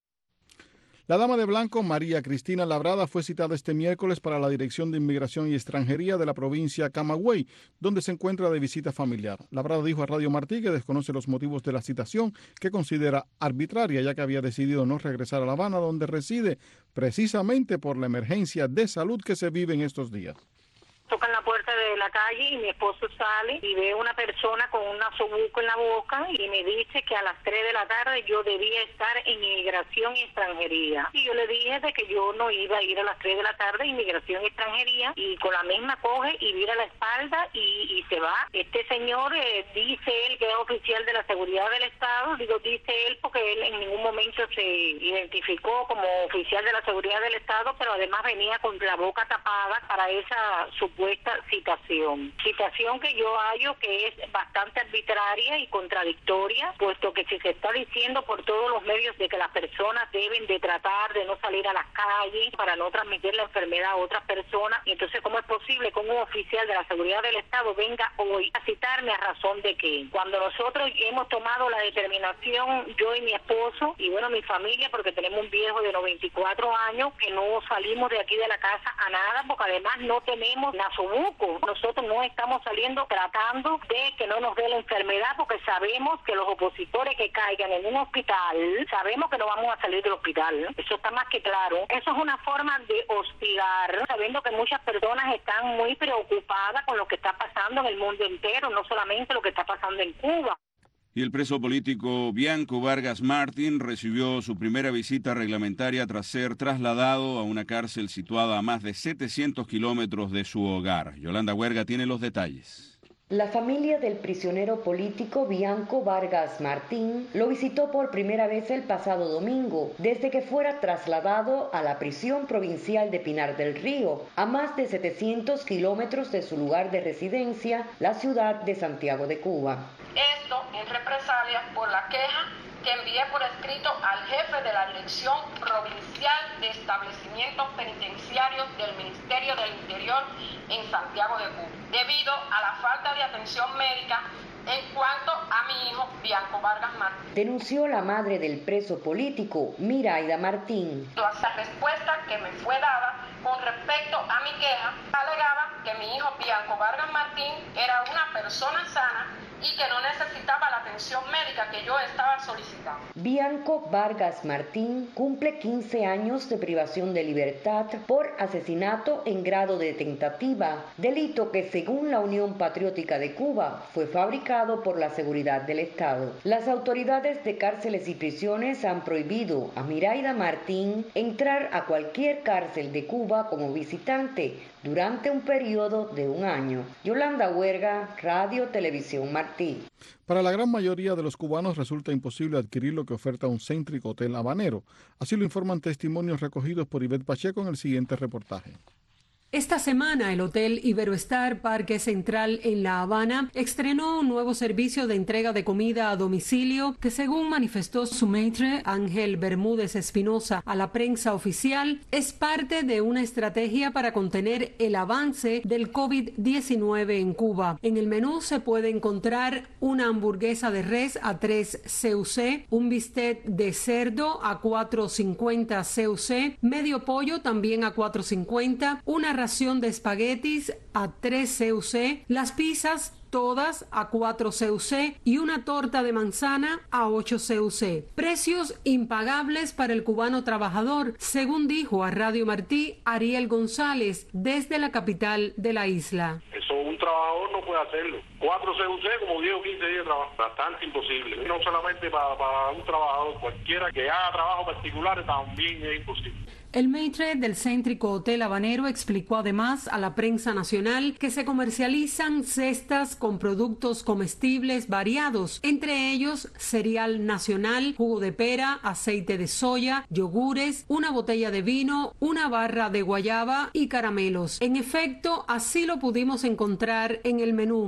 [SPEAKER 2] La dama de blanco, María Cristina Labrada, fue citada este miércoles para la Dirección de Inmigración y Extranjería de la provincia Camagüey, donde se encuentra de visita familiar. Labrada dijo a Radio Martí que desconoce los motivos de la citación, que considera arbitraria, ya que había decidido no regresar a La Habana, donde reside, precisamente por la emergencia de salud que se vive en estos días.
[SPEAKER 14] Tocan la puerta de la calle y mi esposo sale y ve una persona con un nasobuco en la boca y me dice que a las tres de la tarde yo debía estar en Inmigración y Extranjería. Y yo le dije de que yo no iba a ir a las tres de la tarde a Inmigración y Extranjería, y con la misma coge y vira la espalda y, y se va. Este señor, eh, dice él que es oficial de la seguridad del Estado, digo dice él porque él en ningún momento se identificó como oficial de la seguridad del Estado, pero además venía con la boca tapada para esa supuesta citación. Citación que yo hallo que es bastante arbitraria y contradictoria, puesto que si se está diciendo por todos los medios de que las personas deben de tratar de no salir a las calles para no transmitir la enfermedad a otras personas, y entonces ¿cómo es posible que un oficial de la seguridad del Estado venga hoy a citarme a razón de qué? Cuando nosotros hemos tomado la determinación, yo y mi esposo, y bueno, mi familia, porque tenemos un viejo de noventa y cuatro años, que no salimos de aquí de la casa a nada, porque además no tenemos nasobuco. Nosotros no estamos saliendo tratando de que no nos dé la enfermedad, porque sabemos que los opositores que caigan en un hospital, sabemos que no vamos a salir del hospital. Eso está más que claro. Eso es una forma de hostigar, sabiendo que muchas personas están muy preocupadas con lo que está pasando en el mundo entero, no solamente lo que está pasando en Cuba.
[SPEAKER 1] Y el preso político Bianco Vargas Martín recibió su primera visita reglamentaria tras ser trasladado a una cárcel situada a más de setecientos kilómetros de su hogar. Yolanda Huerga tiene los detalles.
[SPEAKER 15] La familia del prisionero político Bianco Vargas Martín lo visitó por primera vez el pasado domingo, desde que fuera trasladado a la prisión provincial de Pinar del Río, a más de setecientos kilómetros de su lugar de residencia, la ciudad de Santiago de Cuba.
[SPEAKER 16] Esto en represalia por la queja que envié por escrito al jefe de la Dirección Provincial de Establecimientos Penitenciarios del Ministerio del Interior en Santiago de Cuba, debido a la falta de atención médica en cuanto a mi hijo Bianco Vargas Martín.
[SPEAKER 15] Denunció la madre del preso político, Miraida Martín.
[SPEAKER 16] La respuesta que me fue dada con respecto a mi queja alegaba que mi hijo Bianco Vargas Martín era una persona sana y que no necesitaba la atención médica que yo estaba solicitando.
[SPEAKER 15] Bianco Vargas Martín cumple quince años de privación de libertad por asesinato en grado de tentativa, delito que según la Unión Patriótica de Cuba fue fabricado por la seguridad del Estado. Las autoridades de cárceles y prisiones han prohibido a Miraida Martín entrar a cualquier cárcel de Cuba como visitante durante un periodo de un año. Yolanda Huerga, Radio Televisión Martí.
[SPEAKER 2] Para la gran mayoría de los cubanos resulta imposible adquirir lo que oferta un céntrico hotel habanero. Así lo informan testimonios recogidos por Ivette Pacheco en el siguiente reportaje.
[SPEAKER 17] Esta semana el Hotel Iberoestar Parque Central en La Habana estrenó un nuevo servicio de entrega de comida a domicilio que, según manifestó su maitre Ángel Bermúdez Espinosa a la prensa oficial, es parte de una estrategia para contener el avance del COVID diecinueve en Cuba. En el menú se puede encontrar una hamburguesa de res a tres C U C, un bistec de cerdo a cuatro cincuenta C U C, medio pollo también a cuatro cincuenta, una ración de espaguetis a tres C U C, las pizzas todas a cuatro C U C y una torta de manzana a ocho C U C. Precios impagables para el cubano trabajador, según dijo a Radio Martí Ariel González desde la capital de la isla.
[SPEAKER 18] Eso un trabajador no puede hacerlo. cuatro C U C como diez o quince días de trabajo, bastante imposible. No solamente para, para un trabajador, cualquiera que haga trabajo particular también es imposible.
[SPEAKER 17] El maitre del céntrico Hotel Habanero explicó además a la prensa nacional que se comercializan cestas con productos comestibles variados, entre ellos cereal nacional, jugo de pera, aceite de soya, yogures, una botella de vino, una barra de guayaba y caramelos. En efecto, así lo pudimos encontrar en el menú. Cestas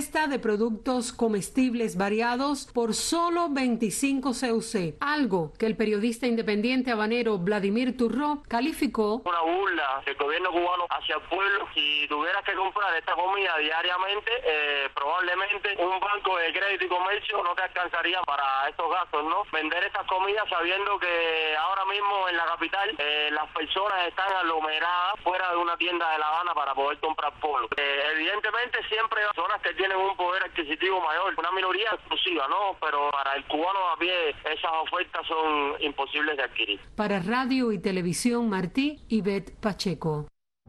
[SPEAKER 17] cesta de productos comestibles variados por solo veinticinco C U C, algo que el periodista independiente habanero Vladimir Turró calificó
[SPEAKER 18] una burla del gobierno cubano hacia el pueblo. Si tuvieras que comprar esta comida diariamente, eh, probablemente un banco de crédito y comercio no te alcanzaría para estos gastos, ¿no? Vender estas comidas sabiendo que ahora mismo en la capital eh, las personas están aglomeradas fuera de una tienda de La Habana para poder comprar pollo. Eh, evidentemente siempre hay personas que tienen un poder adquisitivo mayor, una minoría exclusiva, ¿no? Pero para el cubano a pie esas ofertas son imposibles de adquirir.
[SPEAKER 17] Para Radio y Televisión Martí, Ivette Pacheco.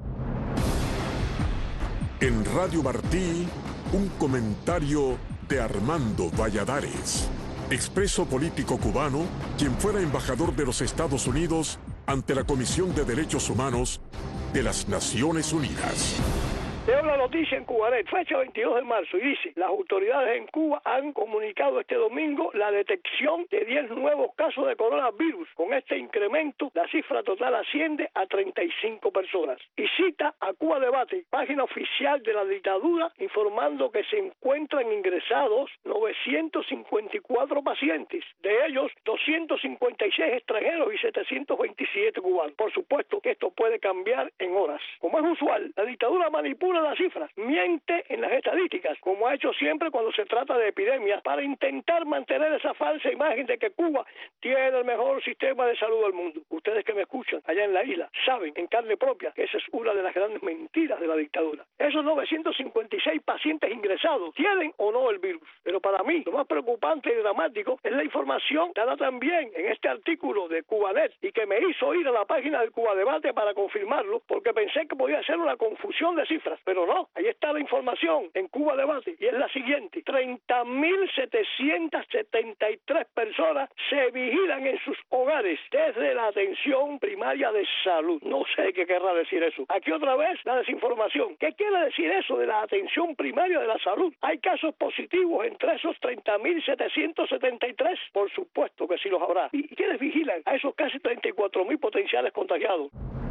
[SPEAKER 9] En Radio Martí, un comentario de Armando Valladares, expreso político cubano, quien fuera embajador de los Estados Unidos ante la Comisión de Derechos Humanos de las Naciones Unidas.
[SPEAKER 19] Leo la noticia en Cubanet, fecha veintidós de marzo, y dice: las autoridades en Cuba han comunicado este domingo la detección de diez nuevos casos de coronavirus. Con este incremento, la cifra total asciende a treinta y cinco personas. Y cita a Cuba Debate, página oficial de la dictadura, informando que se encuentran ingresados novecientos cincuenta y cuatro pacientes, de ellos doscientos cincuenta y seis extranjeros y setecientos veintisiete cubanos. Por supuesto que esto puede cambiar en horas. Como es usual, la dictadura manipula las cifras, miente en las estadísticas, como ha hecho siempre cuando se trata de epidemias, para intentar mantener esa falsa imagen de que Cuba tiene el mejor sistema de salud del mundo. Ustedes que me escuchan allá en la isla saben en carne propia que esa es una de las grandes mentiras de la dictadura. Esos novecientos cincuenta y seis pacientes ingresados tienen o no el virus, pero para mí lo más preocupante y dramático es la información dada también en este artículo de Cubanet y que me hizo ir a la página del Cuba Debate para confirmarlo, porque pensé que podía ser una confusión de cifras. Pero no, ahí está la información en Cuba Debate y es la siguiente: treinta mil setecientas setenta y tres personas se vigilan en sus hogares desde la atención primaria de salud. No sé qué querrá decir eso. Aquí otra vez la desinformación. ¿Qué quiere decir eso de la atención primaria de la salud? ¿Hay casos positivos entre esos treinta mil setecientos setenta y tres? Por supuesto que sí los habrá. ¿Y quiénes vigilan a esos casi treinta y cuatro mil potenciales contagiados?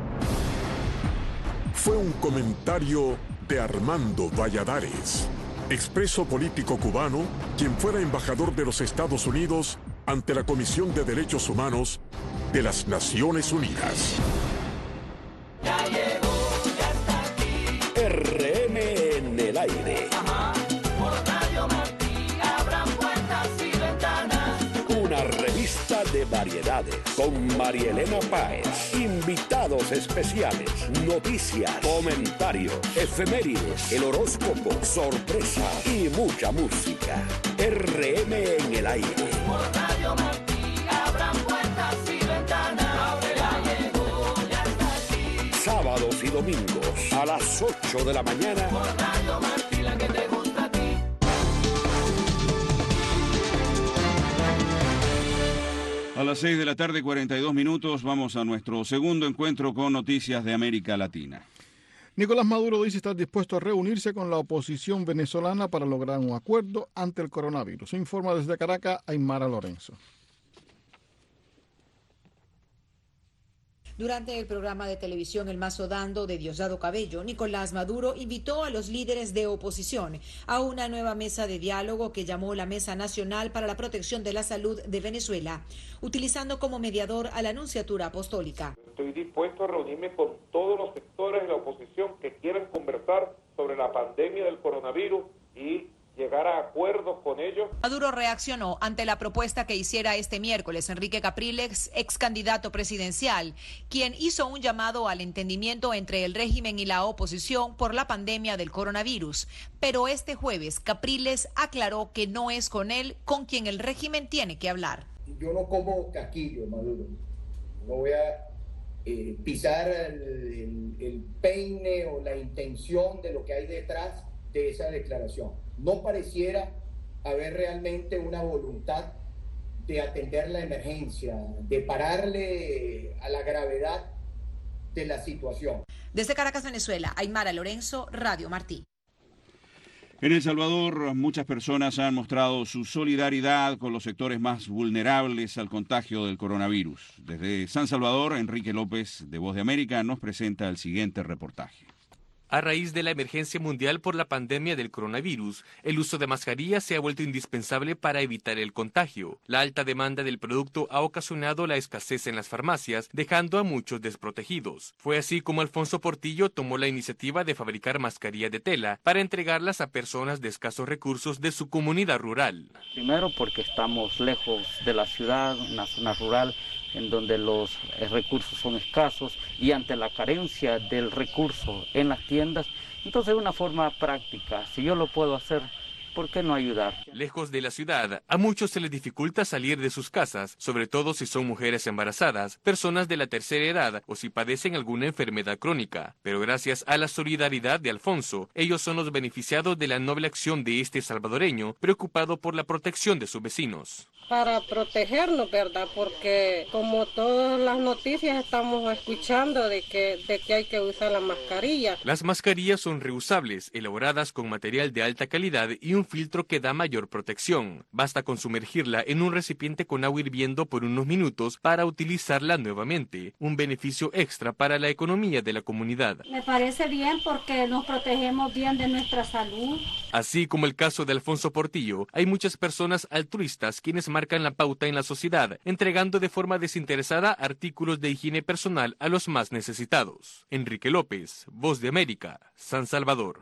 [SPEAKER 9] Fue un comentario de Armando Valladares, expreso político cubano, quien fuera embajador de los Estados Unidos ante la Comisión de Derechos Humanos de las Naciones Unidas.
[SPEAKER 20] Ya llegó, ya está aquí.
[SPEAKER 21] R M en el aire.
[SPEAKER 20] Ajá. Por Radio Martí abran puertas y ventanas.
[SPEAKER 21] Una revista de variedades con Marielena Páez, invitados especiales, noticias, comentarios, efemérides, el horóscopo, sorpresa y mucha música. R M en el aire.
[SPEAKER 20] Por Radio Martí abran puertas y ventanas. Ya llegó, ya está aquí.
[SPEAKER 21] Sábados y domingos a las ocho de la mañana.
[SPEAKER 20] Por Radio Martí, la que te gusta a ti.
[SPEAKER 1] A las seis de la tarde, cuarenta y dos minutos, vamos a nuestro segundo encuentro con noticias de América Latina.
[SPEAKER 2] Nicolás Maduro dice estar dispuesto a reunirse con la oposición venezolana para lograr un acuerdo ante el coronavirus. Informa desde Caracas, Aymara Lorenzo.
[SPEAKER 22] Durante el programa de televisión El Mazo Dando de Diosdado Cabello, Nicolás Maduro invitó a los líderes de oposición a una nueva mesa de diálogo que llamó la Mesa Nacional para la Protección de la Salud de Venezuela, utilizando como mediador a la Nunciatura Apostólica.
[SPEAKER 23] Estoy dispuesto a reunirme con todos los sectores de la oposición que quieran conversar sobre la pandemia del coronavirus y llegar a acuerdos con ellos.
[SPEAKER 22] Maduro reaccionó ante la propuesta que hiciera este miércoles Enrique Capriles, ex candidato presidencial, quien hizo un llamado al entendimiento entre el régimen y la oposición por la pandemia del coronavirus. Pero este jueves Capriles aclaró que no es con él con quien el régimen tiene que hablar.
[SPEAKER 24] Yo no como caquillo, Maduro. No voy a eh, pisar el, el, el peine o la intención de lo que hay detrás de esa declaración. No pareciera haber realmente una voluntad de atender la emergencia, de pararle a la gravedad de la situación.
[SPEAKER 22] Desde Caracas, Venezuela, Aymara Lorenzo, Radio Martí.
[SPEAKER 1] En El Salvador, muchas personas han mostrado su solidaridad con los sectores más vulnerables al contagio del coronavirus. Desde San Salvador, Enrique López, de Voz de América, nos presenta el siguiente reportaje.
[SPEAKER 3] A raíz de la emergencia mundial por la pandemia del coronavirus, el uso de mascarillas se ha vuelto indispensable para evitar el contagio. La alta demanda del producto ha ocasionado la escasez en las farmacias, dejando a muchos desprotegidos. Fue así como Alfonso Portillo tomó la iniciativa de fabricar mascarillas de tela para entregarlas a personas de escasos recursos de su comunidad rural.
[SPEAKER 4] Primero porque estamos lejos de la ciudad, una zona rural en donde los recursos son escasos y ante la carencia del recurso en las tiendas, entonces de una forma práctica, si yo lo puedo hacer, ¿por qué no ayudar?
[SPEAKER 3] Lejos de la ciudad, a muchos se les dificulta salir de sus casas, sobre todo si son mujeres embarazadas, personas de la tercera edad o si padecen alguna enfermedad crónica. Pero gracias a la solidaridad de Alfonso, ellos son los beneficiados de la noble acción de este salvadoreño, preocupado por la protección de sus vecinos.
[SPEAKER 5] Para protegernos, ¿verdad? Porque como todas las noticias estamos escuchando de que, de que hay que usar la mascarilla.
[SPEAKER 3] Las mascarillas son reusables, elaboradas con material de alta calidad y un filtro que da mayor protección. Basta con sumergirla en un recipiente con agua hirviendo por unos minutos para utilizarla nuevamente, un beneficio extra para la economía de la comunidad.
[SPEAKER 6] Me parece bien porque nos protegemos bien de nuestra salud.
[SPEAKER 3] Así como el caso de Alfonso Portillo, hay muchas personas altruistas quienes marcan la pauta en la sociedad, entregando de forma desinteresada artículos de higiene personal a los más necesitados. Enrique López, Voz de América, San Salvador.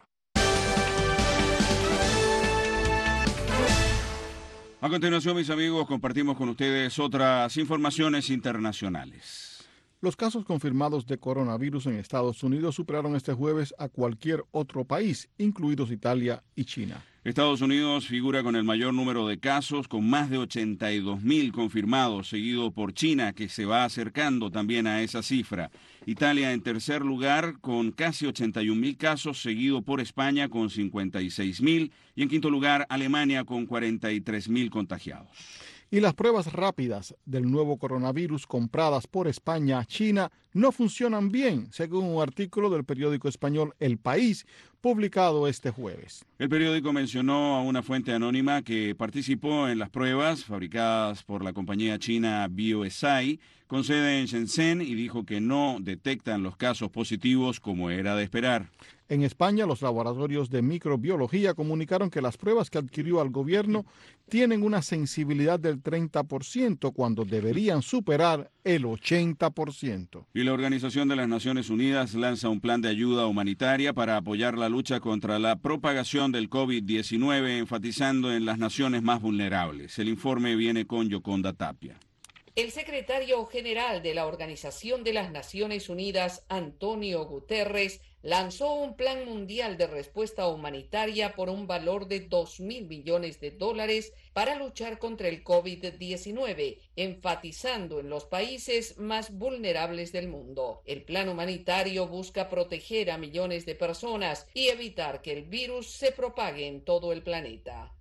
[SPEAKER 1] A continuación, mis amigos, compartimos con ustedes otras informaciones internacionales.
[SPEAKER 2] Los casos confirmados de coronavirus en Estados Unidos superaron este jueves a cualquier otro país, incluidos Italia y China.
[SPEAKER 1] Estados Unidos figura con el mayor número de casos, con más de ochenta y dos mil confirmados, seguido por China, que se va acercando también a esa cifra. Italia en tercer lugar, con casi ochenta y un mil casos, seguido por España con cincuenta y seis mil, y en quinto lugar Alemania con cuarenta y tres mil contagiados.
[SPEAKER 2] Y las pruebas rápidas del nuevo coronavirus compradas por España a China no funcionan bien, según un artículo del periódico español El País, publicado este jueves.
[SPEAKER 1] El periódico mencionó a una fuente anónima que participó en las pruebas fabricadas por la compañía china BioSci, con sede en Shenzhen, y dijo que no detectan los casos positivos como era de esperar.
[SPEAKER 2] En España, los laboratorios de microbiología comunicaron que las pruebas que adquirió al gobierno tienen una sensibilidad del treinta por ciento cuando deberían superar el ochenta por ciento.
[SPEAKER 1] Y la Organización de las Naciones Unidas lanza un plan de ayuda humanitaria para apoyar la lucha contra la propagación del COVID diecinueve, enfatizando en las naciones más vulnerables. El informe viene con Yoconda Tapia.
[SPEAKER 25] El secretario general de la Organización de las Naciones Unidas, Antonio Guterres, lanzó un plan mundial de respuesta humanitaria por un valor de dos mil millones de dólares para luchar contra el COVID diecinueve, enfatizando en los países más vulnerables del mundo. El plan humanitario busca proteger a millones de personas y evitar que el virus se propague en todo el planeta.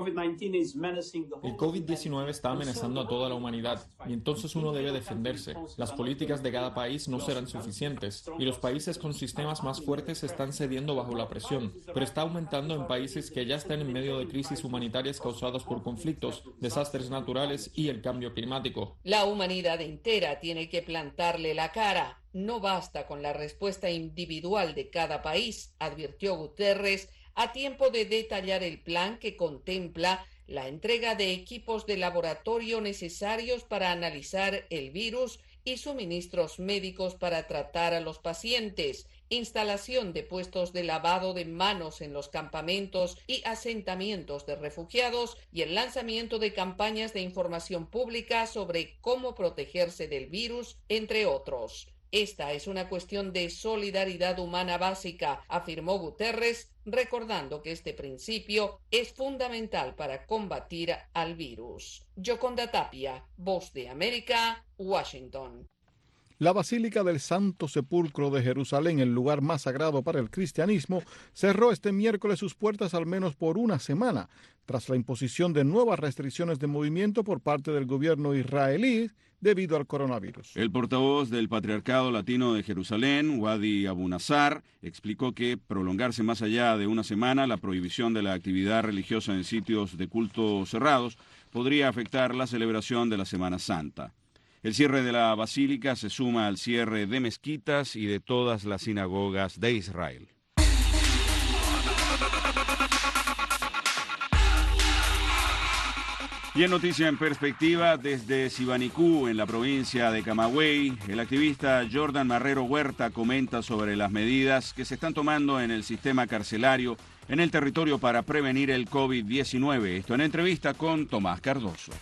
[SPEAKER 26] El COVID diecinueve está amenazando a toda la humanidad y entonces uno debe defenderse. Las políticas de cada país no serán suficientes y los países con sistemas más fuertes están cediendo bajo la presión, pero está aumentando en países que ya están en medio de crisis humanitarias causadas por conflictos, desastres naturales y el cambio climático.
[SPEAKER 25] La humanidad entera tiene que plantarle la cara. No basta con la respuesta individual de cada país, advirtió Guterres, a tiempo de detallar el plan que contempla la entrega de equipos de laboratorio necesarios para analizar el virus y suministros médicos para tratar a los pacientes, instalación de puestos de lavado de manos en los campamentos y asentamientos de refugiados y el lanzamiento de campañas de información pública sobre cómo protegerse del virus, entre otros. Esta es una cuestión de solidaridad humana básica, afirmó Guterres, recordando que este principio es fundamental para combatir al virus. Yoconda Tapia, Voz de América, Washington.
[SPEAKER 2] La Basílica del Santo Sepulcro de Jerusalén, el lugar más sagrado para el cristianismo, cerró este miércoles sus puertas al menos por una semana, tras la imposición de nuevas restricciones de movimiento por parte del gobierno israelí debido al coronavirus.
[SPEAKER 1] El portavoz del Patriarcado Latino de Jerusalén, Wadi Abu Nazar, explicó que prolongarse más allá de una semana la prohibición de la actividad religiosa en sitios de culto cerrados podría afectar la celebración de la Semana Santa. El cierre de la basílica se suma al cierre de mezquitas y de todas las sinagogas de Israel. Y en Noticia en Perspectiva, desde Sibanicú, en la provincia de Camagüey, el activista Jordan Marrero Huerta comenta sobre las medidas que se están tomando en el sistema carcelario en el territorio para prevenir el COVID diecinueve. Esto en entrevista con Tomás Cardoso.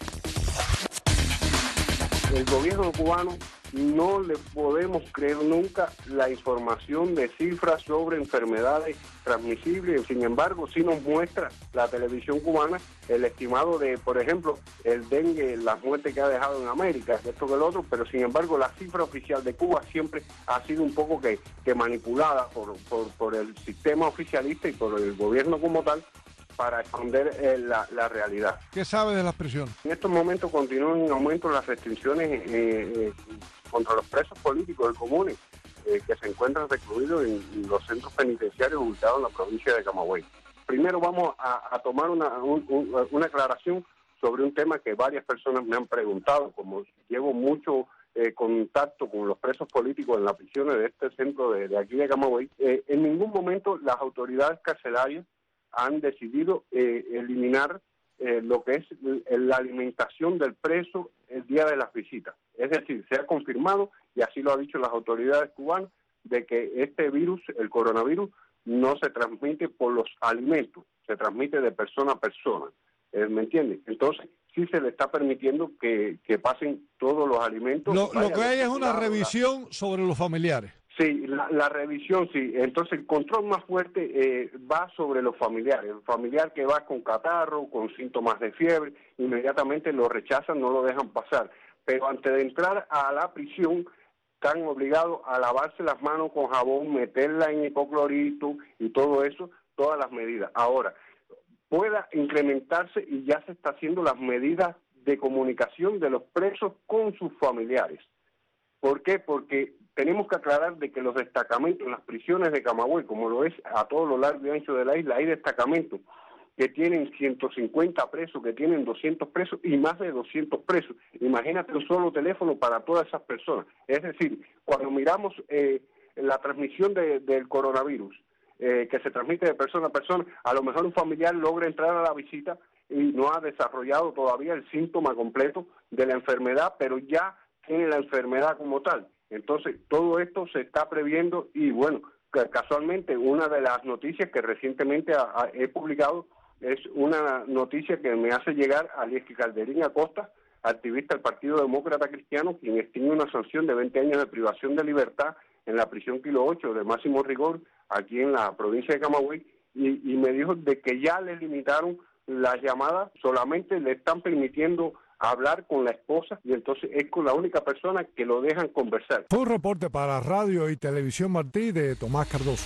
[SPEAKER 7] El gobierno cubano no le podemos creer nunca la información de cifras sobre enfermedades transmisibles. Sin embargo, sí nos muestra la televisión cubana el estimado de, por ejemplo, el dengue, las muertes que ha dejado en América, esto que el otro, pero sin embargo la cifra oficial de Cuba siempre ha sido un poco que, que manipulada por, por, por el sistema oficialista y por el gobierno como tal, para esconder eh, la, la realidad.
[SPEAKER 8] ¿Qué sabe de las prisiones?
[SPEAKER 7] En estos momentos continúan en aumento las restricciones eh, eh, contra los presos políticos del común eh, que se encuentran recluidos en los centros penitenciarios ubicados en la provincia de Camagüey. Primero vamos a, a tomar una, un, un, una aclaración sobre un tema que varias personas me han preguntado, como llevo mucho eh, contacto con los presos políticos en las prisiones de este centro de, de aquí de Camagüey. Eh, en ningún momento las autoridades carcelarias han decidido eh, eliminar eh, lo que es la alimentación del preso el día de las visitas. Es decir, se ha confirmado, y así lo han dicho las autoridades cubanas, de que este virus, el coronavirus, no se transmite por los alimentos, se transmite de persona a persona. Eh, ¿Me entiendes? Entonces, sí se le está permitiendo que, que pasen todos los alimentos.
[SPEAKER 8] Lo, lo que hay es una revisión sobre los familiares.
[SPEAKER 7] Sí, la, la revisión sí. Entonces el control más fuerte eh, va sobre los familiares. El familiar que va con catarro, con síntomas de fiebre, inmediatamente lo rechazan, no lo dejan pasar. Pero antes de entrar a la prisión, están obligados a lavarse las manos con jabón, meterla en hipoclorito y todo eso, todas las medidas. Ahora, pueda incrementarse y ya se está haciendo las medidas de comunicación de los presos con sus familiares. ¿Por qué? Porque tenemos que aclarar de que los destacamentos en las prisiones de Camagüey, como lo es a todo lo largo y ancho de la isla, hay destacamentos que tienen ciento cincuenta presos, que tienen doscientos presos y más de doscientos presos. Imagínate un solo teléfono para todas esas personas. Es decir, cuando miramos eh, la transmisión de, del coronavirus, eh, que se transmite de persona a persona, a lo mejor un familiar logra entrar a la visita y no ha desarrollado todavía el síntoma completo de la enfermedad, pero ya tiene la enfermedad como tal. Entonces, todo esto se está previendo y, bueno, casualmente, una de las noticias que recientemente ha, ha, he publicado es una noticia que me hace llegar a Lieski Calderín Acosta, activista del Partido Demócrata Cristiano, quien estima una sanción de veinte años de privación de libertad en la prisión Kilo ocho de máximo rigor, aquí en la provincia de Camagüey, y, y me dijo de que ya le limitaron las llamadas, solamente le están permitiendo hablar con la esposa y entonces es con la única persona que lo dejan conversar.
[SPEAKER 8] Fue un reporte para Radio y Televisión Martí de Tomás Cardoso.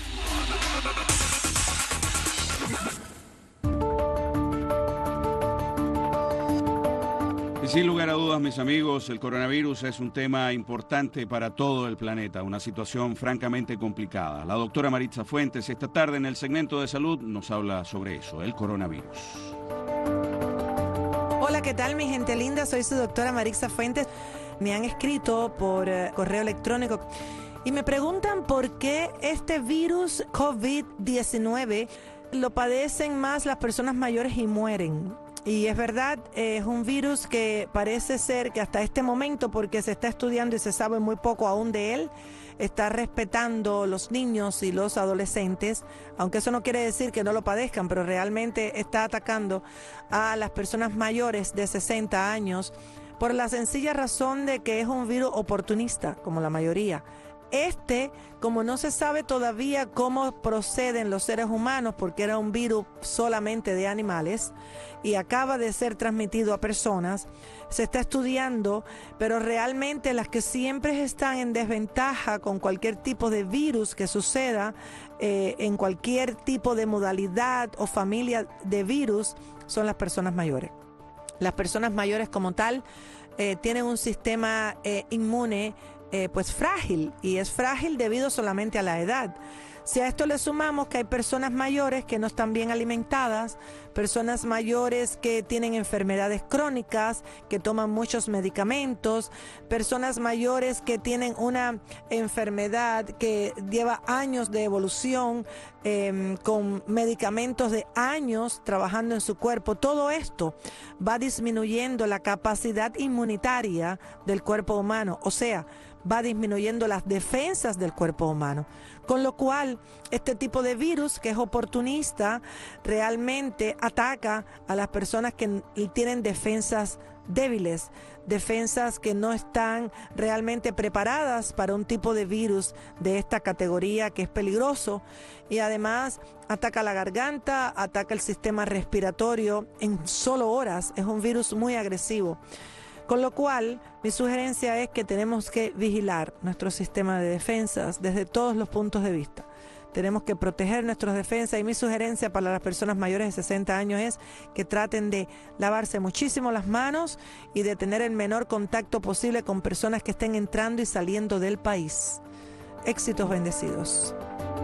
[SPEAKER 1] Y sin lugar a dudas, mis amigos, el coronavirus es un tema importante para todo el planeta, una situación francamente complicada. La doctora Maritza Fuentes esta tarde en el segmento de salud nos habla sobre eso, el coronavirus.
[SPEAKER 10] Hola, ¿qué tal mi gente linda? Soy su doctora Maritza Fuentes. Me han escrito por uh, correo electrónico y me preguntan por qué este virus COVID diecinueve lo padecen más las personas mayores y mueren. Y es verdad, es un virus que parece ser que hasta este momento, porque se está estudiando y se sabe muy poco aún de él, está respetando los niños y los adolescentes, aunque eso no quiere decir que no lo padezcan, pero realmente está atacando a las personas mayores de sesenta años por la sencilla razón de que es un virus oportunista, como la mayoría. Este, como no se sabe todavía cómo proceden los seres humanos, porque era un virus solamente de animales y acaba de ser transmitido a personas, se está estudiando, pero realmente las que siempre están en desventaja con cualquier tipo de virus que suceda eh, en cualquier tipo de modalidad o familia de virus son las personas mayores. Las personas mayores como tal eh, tienen un sistema eh, inmune Eh, pues frágil, y es frágil debido solamente a la edad. Si a esto le sumamos que hay personas mayores que no están bien alimentadas, personas mayores que tienen enfermedades crónicas, que toman muchos medicamentos, personas mayores que tienen una enfermedad que lleva años de evolución, eh, con medicamentos de años trabajando en su cuerpo, todo esto va disminuyendo la capacidad inmunitaria del cuerpo humano, o sea, va disminuyendo las defensas del cuerpo humano. Con lo cual, este tipo de virus que es oportunista realmente ataca a las personas que tienen defensas débiles, defensas que no están realmente preparadas para un tipo de virus de esta categoría que es peligroso, y además ataca la garganta, ataca el sistema respiratorio en solo horas. Es un virus muy agresivo. Con lo cual, mi sugerencia es que tenemos que vigilar nuestro sistema de defensas desde todos los puntos de vista. Tenemos que proteger nuestras defensas, y mi sugerencia para las personas mayores de sesenta años es que traten de lavarse muchísimo las manos y de tener el menor contacto posible con personas que estén entrando y saliendo del país. Éxitos bendecidos.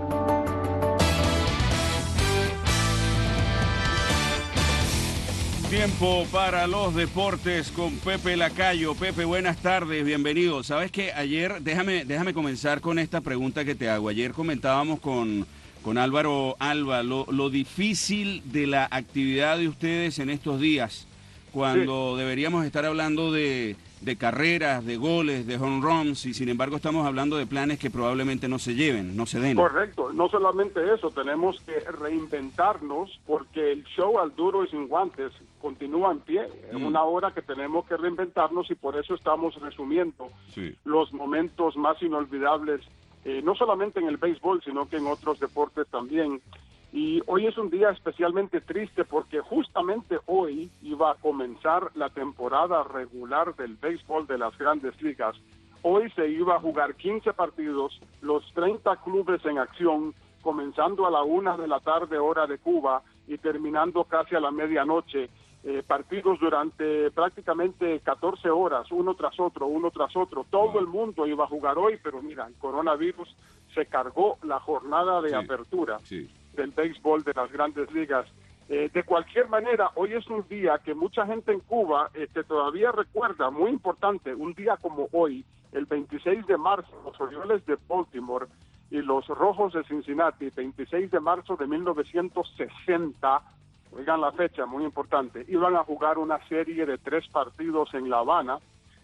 [SPEAKER 1] Tiempo para los deportes con Pepe Lacayo. Pepe, buenas tardes, bienvenido. Sabes que ayer, déjame, déjame comenzar con esta pregunta que te hago. Ayer comentábamos con, con Álvaro Alba lo, lo difícil de la actividad de ustedes en estos días, cuando sí. deberíamos estar hablando de, de carreras, de goles, de home runs, y sin embargo estamos hablando de planes que probablemente no se lleven, no se den.
[SPEAKER 11] Correcto, no solamente eso, tenemos que reinventarnos, porque el show al duro y sin guantes continúa en pie. Es mm. una hora que tenemos que reinventarnos, y por eso estamos resumiendo sí. los momentos más inolvidables, eh, no solamente en el béisbol, sino que en otros deportes también. Y hoy es un día especialmente triste porque justamente hoy iba a comenzar la temporada regular del béisbol de las Grandes Ligas. Hoy se iba a jugar quince partidos, los treinta clubes en acción, comenzando a la una de la tarde hora de Cuba y terminando casi a la medianoche. Eh, partidos durante prácticamente catorce horas, uno tras otro, uno tras otro. Todo el mundo iba a jugar hoy, pero mira, el coronavirus se cargó la jornada de sí, apertura sí. del béisbol de las Grandes Ligas. Eh, de cualquier manera, hoy es un día que mucha gente en Cuba este, todavía recuerda, muy importante, un día como hoy, el veintiséis de marzo, los Orioles de Baltimore y los Rojos de Cincinnati, veintiséis de marzo de mil novecientos sesenta, oigan la fecha, muy importante, iban a jugar una serie de tres partidos en La Habana,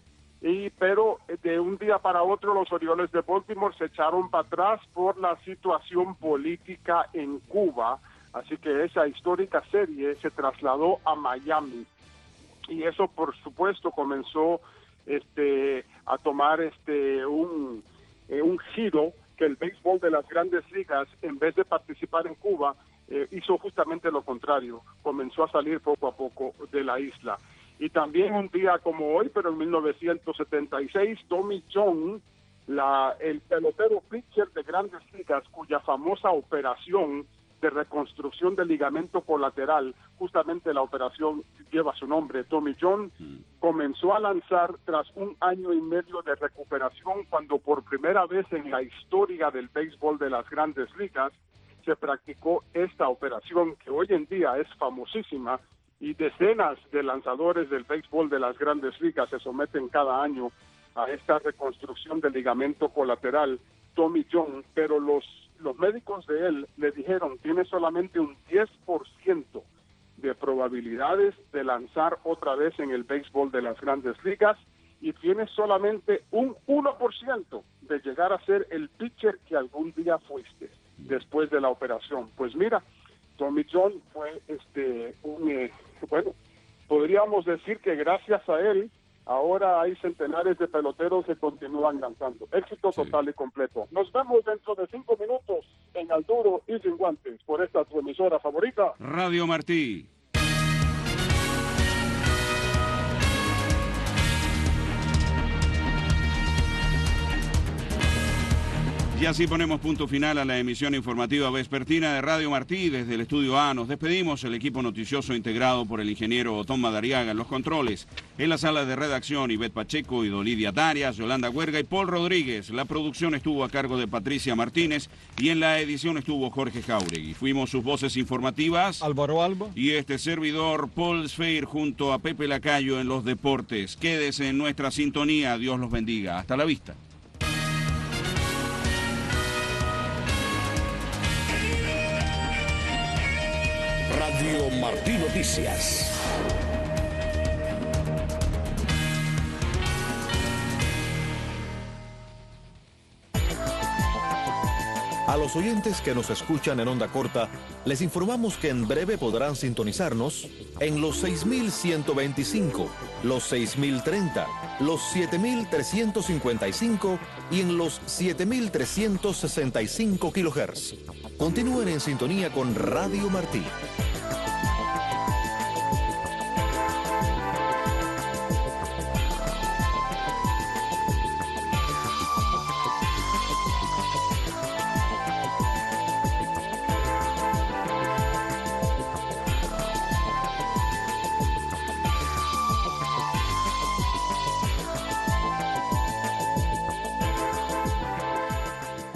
[SPEAKER 11] y pero de un día para otro los Orioles de Baltimore se echaron para atrás por la situación política en Cuba, así que esa histórica serie se trasladó a Miami, y eso por supuesto comenzó este a tomar este un, eh, un giro que el béisbol de las Grandes Ligas, en vez de participar en Cuba, Eh, hizo justamente lo contrario, comenzó a salir poco a poco de la isla. Y también un día como hoy, pero en mil novecientos setenta y seis, Tommy John, la, el pelotero pitcher de Grandes Ligas, cuya famosa operación de reconstrucción del ligamento colateral, justamente la operación lleva su nombre, Tommy John, mm. comenzó a lanzar tras un año y medio de recuperación, cuando por primera vez en la historia del béisbol de las Grandes Ligas se practicó esta operación, que hoy en día es famosísima, y decenas de lanzadores del béisbol de las Grandes Ligas se someten cada año a esta reconstrucción del ligamento colateral. Tommy John, pero los, los médicos de él le dijeron, tiene solamente un diez por ciento de probabilidades de lanzar otra vez en el béisbol de las Grandes Ligas, y tiene solamente un uno por ciento de llegar a ser el pitcher que algún día fuiste después de la operación. Pues mira, Tommy John fue este un eh, bueno, podríamos decir que gracias a él ahora hay centenares de peloteros que continúan lanzando. Éxito sí. total y completo. Nos vemos dentro de cinco minutos en Al Duro y Sin Guantes por esta tu emisora favorita,
[SPEAKER 1] Radio Martí. Y así ponemos punto final a la emisión informativa vespertina de Radio Martí. Desde el Estudio A nos despedimos, el equipo noticioso integrado por el ingeniero Otón Madariaga en los controles. En la sala de redacción, Ivette Pacheco y Dolidia Darias, Yolanda Huerga y Paul Rodríguez. La producción estuvo a cargo de Patricia Martínez y en la edición estuvo Jorge Jauregui. Fuimos sus voces informativas,
[SPEAKER 2] Álvaro Alba
[SPEAKER 1] y este servidor, Paul Sfeir, junto a Pepe Lacayo en los deportes. Quédese en nuestra sintonía. Dios los bendiga. Hasta la vista.
[SPEAKER 21] Radio Martí Noticias.
[SPEAKER 12] A los oyentes que nos escuchan en onda corta, les informamos que en breve podrán sintonizarnos en los seis mil ciento veinticinco, los seis mil treinta, los siete mil trescientos cincuenta y cinco y en los siete mil trescientos sesenta y cinco kilohertz. Continúen en sintonía con Radio Martí.